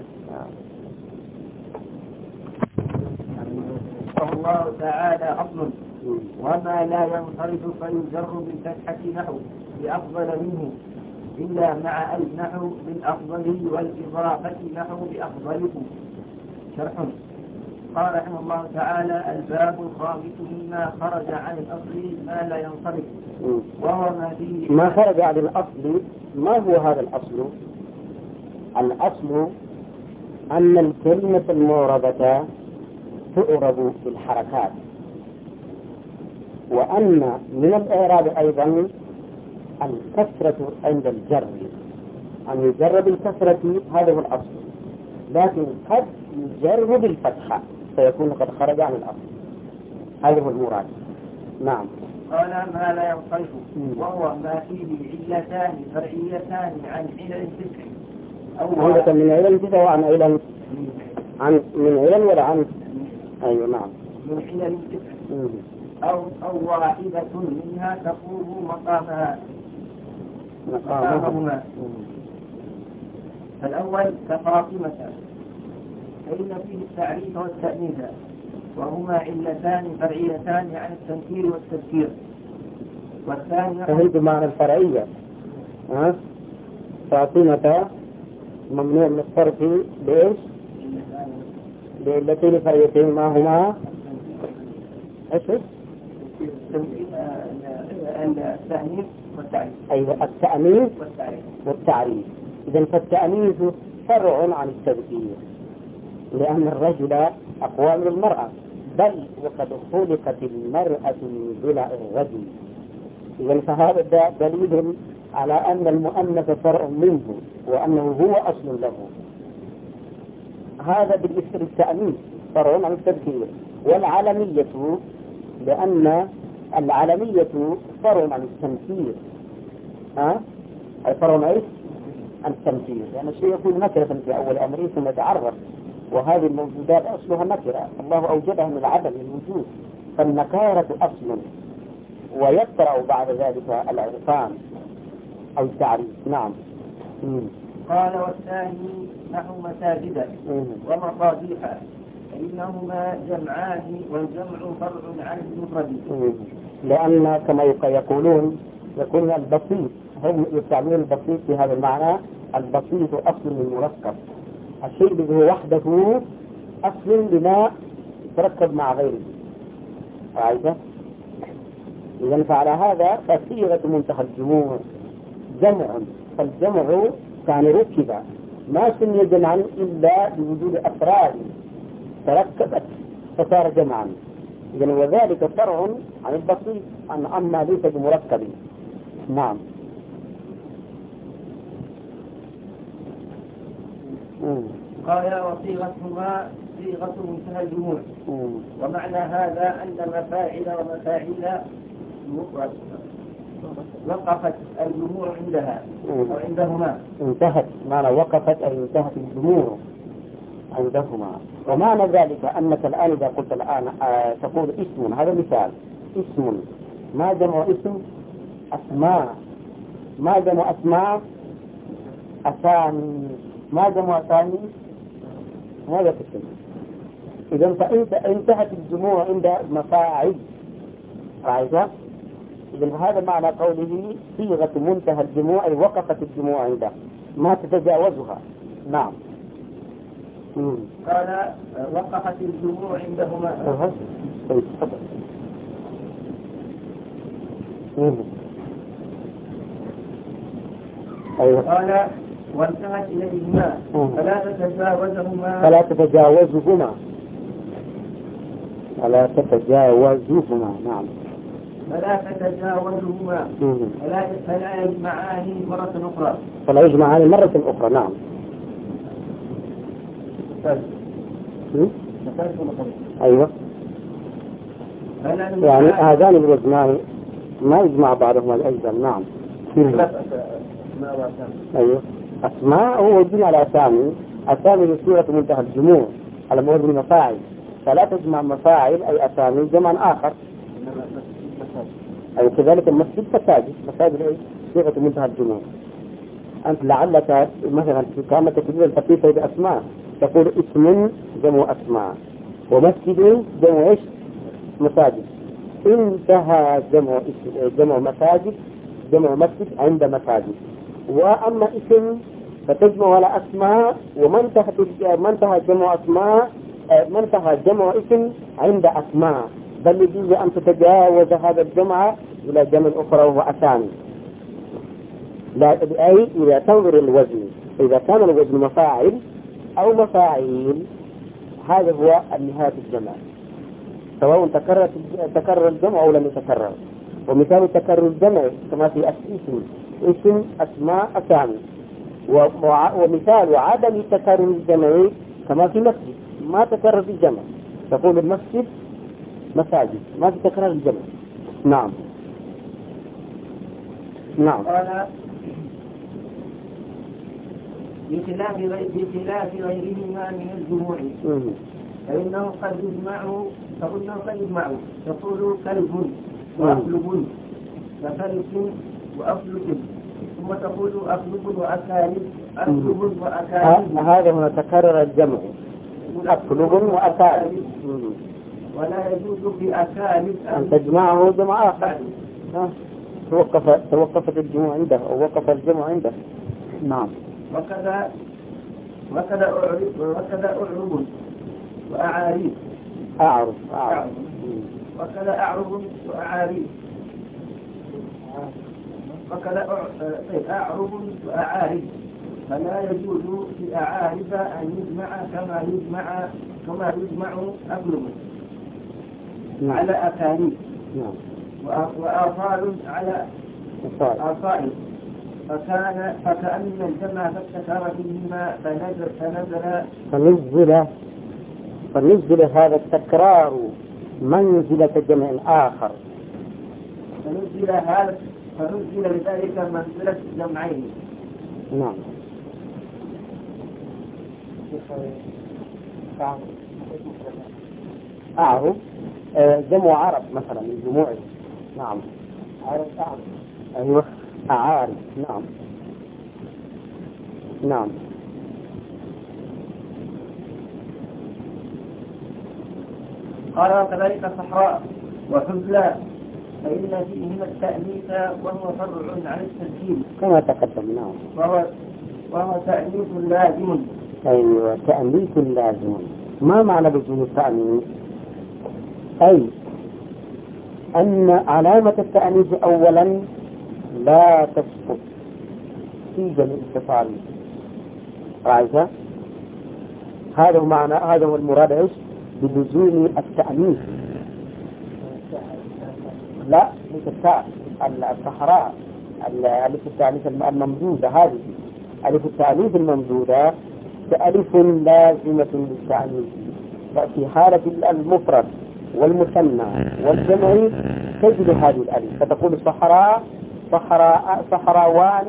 الله تعالى أصل وما لا ينصرف فيجر بالفتحة نحو بأفضل منه إلا مع نحو بالأفضل والإضافة نحو بأفضله. شرح. قال رحمه الله تعالى الباب الخامس مما خرج عن الأصل ما لا ينصرف وهو ما فيه ما خرج عن الأصل. ما هو هذا الأصل؟ الأصل أن الكلمة المعربة تعرب بالحركات، وأن من الإعراب أيضا الكسرة عند الجر، أن يجر بالكسرة هذا هو الأصل، لكن قد يجر بالفتحة فيكون قد خرج عن الأصل، هذا هو المراد. نعم. قال ما لا ينصرف وهو ما فيه علتان فرعيتان عن علل الفكر أو من علل الفكر وعن علل من علل ولا عن أيوة. نعم. من علل الفكر أو واحدة منها تقوم مقامهما. فالأول كفاطمة فإن فيه التعريف والتأنيث وهما علتان فرعيتان عن التنكير والتذكير. والثاني فهمت معنى الفرعية. فاطمة ممنوع من الصرف ليش؟ لعلتين فرعيتين ما هما؟ ايش؟ التأنيث والتعريف. أيوة التأنيث والتعريف. إذن فالتأنيث فرع عن التذكير، لأن الرجل أقوى من المرأة، بل وقد خلقت المرأة من ضلع الرجل. إذن فهذا دليل على أن المؤنث فرع منه وأنه هو أصل له. هذا بالنسبة للتأنيث فرع عن التذكير. والعلمية لأن العلمية فرع عن التمثيل. أي فرع عن التمثيل، يعني الشيء يكون نكرة في أول أمره ثم يتعرف، وهذه الموجودات أصلها نكرة، الله أوجدها من العدم الوجود، فالنكارة أصل ويطرأ بعد ذلك العرفان أو التعريف. نعم. قال والثاني نحو مساجد ومصابيح فإنهما جمعان والجمع فرع عن المفرد، لأن كما يقولون يكون البسيط، هم يستعملون البسيط في هذا المعنى. البسيط أصل من مركب، الشيء اللي هو وحده أصل لما يتركب مع غيره. عايزة إذن فعلى هذا فصيغة منتهى الجموع جمع، فالجمع كان ركب ما سمي جمعا إلا بوجود أفراد تركبت فصار جمعا. إذن وذلك فرع عن البسيط أما ليس بمركب. نعم. قال وصيغتهما صيغة منتهى الجموع. ومعنى هذا أن مفاعل ومفاعيل وقفت الجموع عندها أو عندهما. انتهت، معنى وقفت أي انتهت الجموع عندهما. ومعنى ذلك أنك الآن إذا قلت الآن تقول اسم، هذا مثال، اسم ما جمع اسم؟ أسماء. ما جمع أسماء؟ أسامي. ما جمع أسامي؟ هذا كتب. إذا فأنت انتهت الجموع عند مفاعل، رأيت؟ إذا هذا معنى قوله صيغة منتهى الجموع، أي وقفت الجموع عنده ما تتجاوزها. نعم. قال وقفت الجموع عندهما. طيب تفضل. أيوة. قال وانتهت إليهما فلا تتجاوزهما. فلا تتجاوزهما. فلا تتجاوزهما. نعم. فلا تتجاوزهما. فلا يجمعان مرة أخرى. فلا يجمعان مرة أخرى. نعم. أيوة. يعني هذان الوزنان ما يجمع بعضهما الأجزاء. نعم. أيوة. أسماء هو يجمع على أسامي. أسامي صيغة منتهى الجموع على موضوع المفاعل. فلا تجمع مفاعل أي أسامي جمعا آخر. أي كذلك المسجد مساجد. مساجد أي صيغة منتهى الجموع. أنت لعلك مثلا كما تكتب الخفيفة بأسماء تقول اسم جمع أسماء، ومسجد جمع إيش؟ مساجد. انتهى جمع مساجد، جمع مسجد عند مساجد. وأما اسم فتجمع على أسماء، ومن انتهى جمع أسماء منتهى جمع اسم عند أسماء، بل يجوز أن تتجاوز هذا الجمع إلى جمع أخرى وهو أسامي. لا أي إذا تنظر الوزن، إذا كان الوزن مفاعل أو مفاعيل، هذا هو النهاية الجمع، سواء تكرر الجمع أو لم يتكرر. ومثال تكرر الجمع كما في اسم أسماء أسامي. ومثال عدم تكرر الجمع كما في مسجد، ما تكرر في الجمع، تقول المسجد مساجد، ما تكرر الجمع. نعم. نعم. قال بخلاف غيرهما من الجموع فإنه قد يجمع تقول كلب وأفلب وفلك وأفلك، ثم تقول أفلب وأكالب أفلب وأكالب. هذا هنا تكرر الجمع أفلب وأكالب، ولا يجوز في أكالب أن تجمعه جمع آخر. توقفت الجمع عنده أو وقف الجمع عنده. نعم. وكذا أعرب وأعاريب. أعرب. وكذا أعرب وأعاريب. أعرب وأعارب، فلا يجوز في أعارب أن يجمع كما يجمع أبلغ على أكاليب. وآصال على آصال، فكأن الجمع فاستكار فيهما فنزل هذا التكرار منزلة جمع آخر. فنزل لذلك منزلة جمعين. نعم. أعرب جمع عرب مثلا من جموعه. نعم. عرب. أيوة. أعارب. نعم. نعم. قال وكذلك الصحراء وحبلى فإن فيهما التأنيث وهو فرع عن التسجيل كما تقدم. نعم. وهو تأنيث لازم. أيوة تأنيث لازم. ما معنى لزوم التأنيث؟ أي أن علامة التأنيث أولا لا تسقط في جميع التصاريف. رأيت؟ هذا هو معنى، هذا هو المراد ايش بلزوم التأنيث. لا للتاء الصحراء، ألف التأنيث الممدودة، هذه ألف التأنيث الممدودة ألف لازمة للتعنيف. ففي حالة المفرد والمثنى والجمع تجد هذه الألف، فتقول صحراء، صحراوان،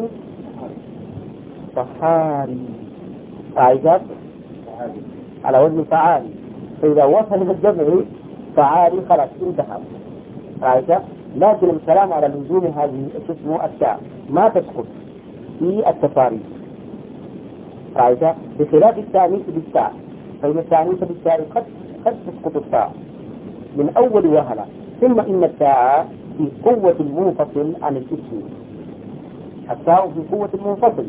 صحاري، فعجب على وزن فعالي. فإذا وصل الجمع فعالي خلاص انتهى، عجب. لكن الكلام على لزوم هذه اسمه التاء ما تسقط في التفاريق، عجب، بخلاف التانيث بالتاء. فإن التانيث بالتاء قد تسقط التاء من أول وهلة. ثم إن التاء في قوة المنفصل عن الاسم، التاء في قوة المنفصل،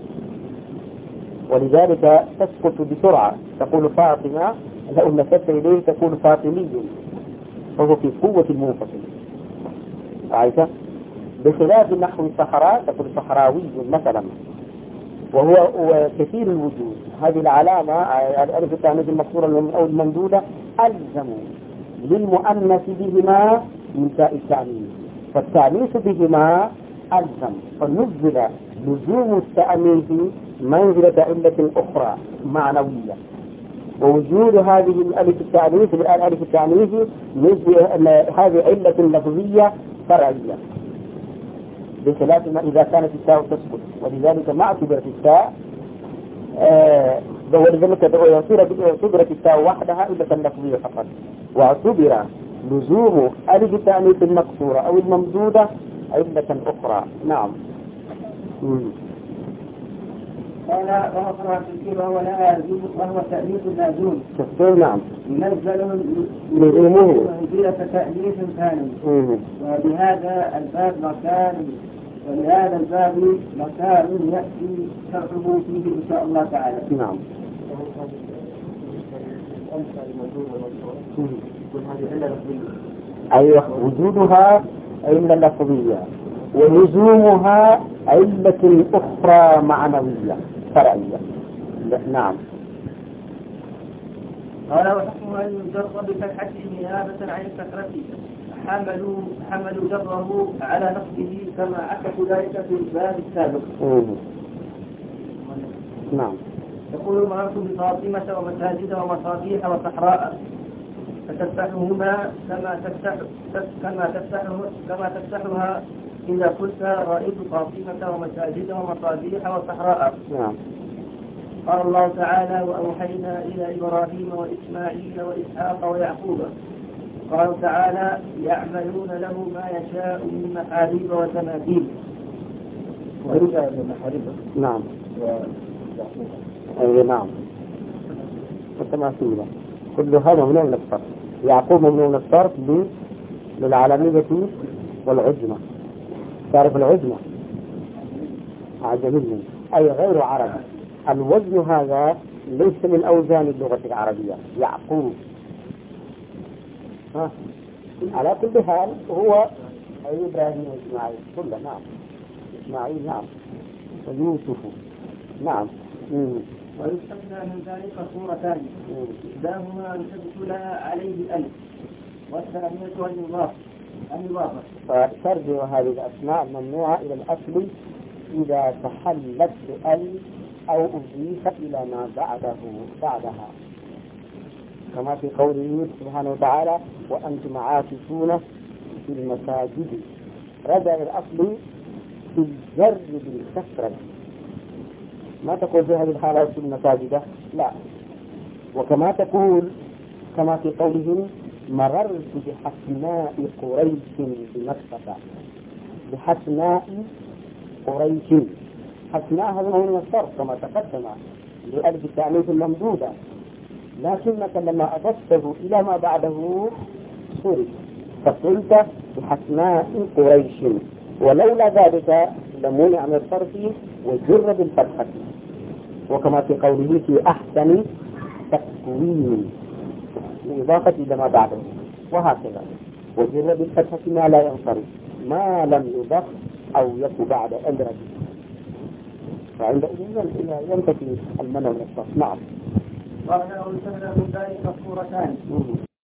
ولذلك تسقط بسرعة. تقول فاطمة، لو نسبت إليه تقول فاطمي، وهو في قوة المنفصل، عايزة. بخلاف نحو الصحراء تقول صحراوي مثلا، وهو كثير الوجود. هذه العلامة الألف التانيث المكسورة أو الممدودة ألزم للمؤنث بهما من تاء التأنيث، فالتأنيث بهما ألزم، فنزل لزوم التأنيث منزلة علة أخرى معنوية. ووجود هذه الألف التأنيث الألف التأنيث هذه علة لفظية فرعية، بخلاف ما إذا كانت التاء تسقط. ولذلك ما اعتبرت التاء ولذلك اعتبرت التاء وحدها علة لفظية فقط، واعتبر لزوم ألف التأنيث المكسورة أو الممدودة علة أخرى. نعم. قال وأخرى كثيرا ولا وهو تأليف لازم. نعم. منزل لزومه منزلة تأليف ثاني. وبهذا الباب مكان يأتي شرحه فيه إن شاء الله تعالى. نعم. أيوة، وجودها علة لفظية ولزومها علة أخرى معنوية فرعية. نعم. قال وحكم أن يجر بفتحة نيابة عن الكسرة، حملوا جره على نصبه كما عكسوا ذلك في الباب السابق. نعم. يقول مررت بفاطمة ومساجد ومصابيح وصحراء فتفتحهما كما تفتحها إذا قلت رأيت فاطمة ومساجد ومصابيح وصحراء. نعم. قال الله تعالى وأوحينا إلى إبراهيم وإسماعيل وإسحاق ويعقوب. قال تعالى يعملون له ما يشاء من محاريب وتماثيل. نعم. أي نعم. وتماثيل كل هذا ممنوع من الصرف. يعقوب ممنوع من الصرف للعالمية والعجمة. تعرف العجمة؟ عجمي أي غير عربي. الوزن هذا ليس من أوزان اللغة العربية. يعقوب على كل حال هو إبراهيم وإسماعيل كله. نعم. إسماعيل نعم. ويوسف نعم. ويستثنى من ذلك صورتان، إحداهما أن تدخل عليه ألف، والثانية الإضافة. فترجع هذه الأسماء الممنوعة إلى الأصل إذا تحلت بألف أو أضيفت إلى ما بعدها، كما في قوله سبحانه وتعالى وأنتم عاكفون في المساجد. رجع الأصل في الجر بالكسرة، ما تقول في هذه الحالة في المساجد، لا. وكما تقول كما في قولهم مررت بحسناء قريش بمكة. بحسناء قريش، حسناء هذا هو من الصرف كما تقدم لألف التأنيث الممدودة، لكنك لما أضفته إلى ما بعده صرف، فقلت بحسناء قريش، ولولا ذلك لمنع من الصرف وجر بالفتحة. وكما في قوله في أحسن تقويم بالإضافة إلى ما بعده، وهكذا وجر بالفتحة ما لا ينصرف ما لم يضف أو يكن بعد أدرج، فعندئذ ينتفي المنع من الصرف. نعم. وأنا أرسلنا من ذلك صورتان.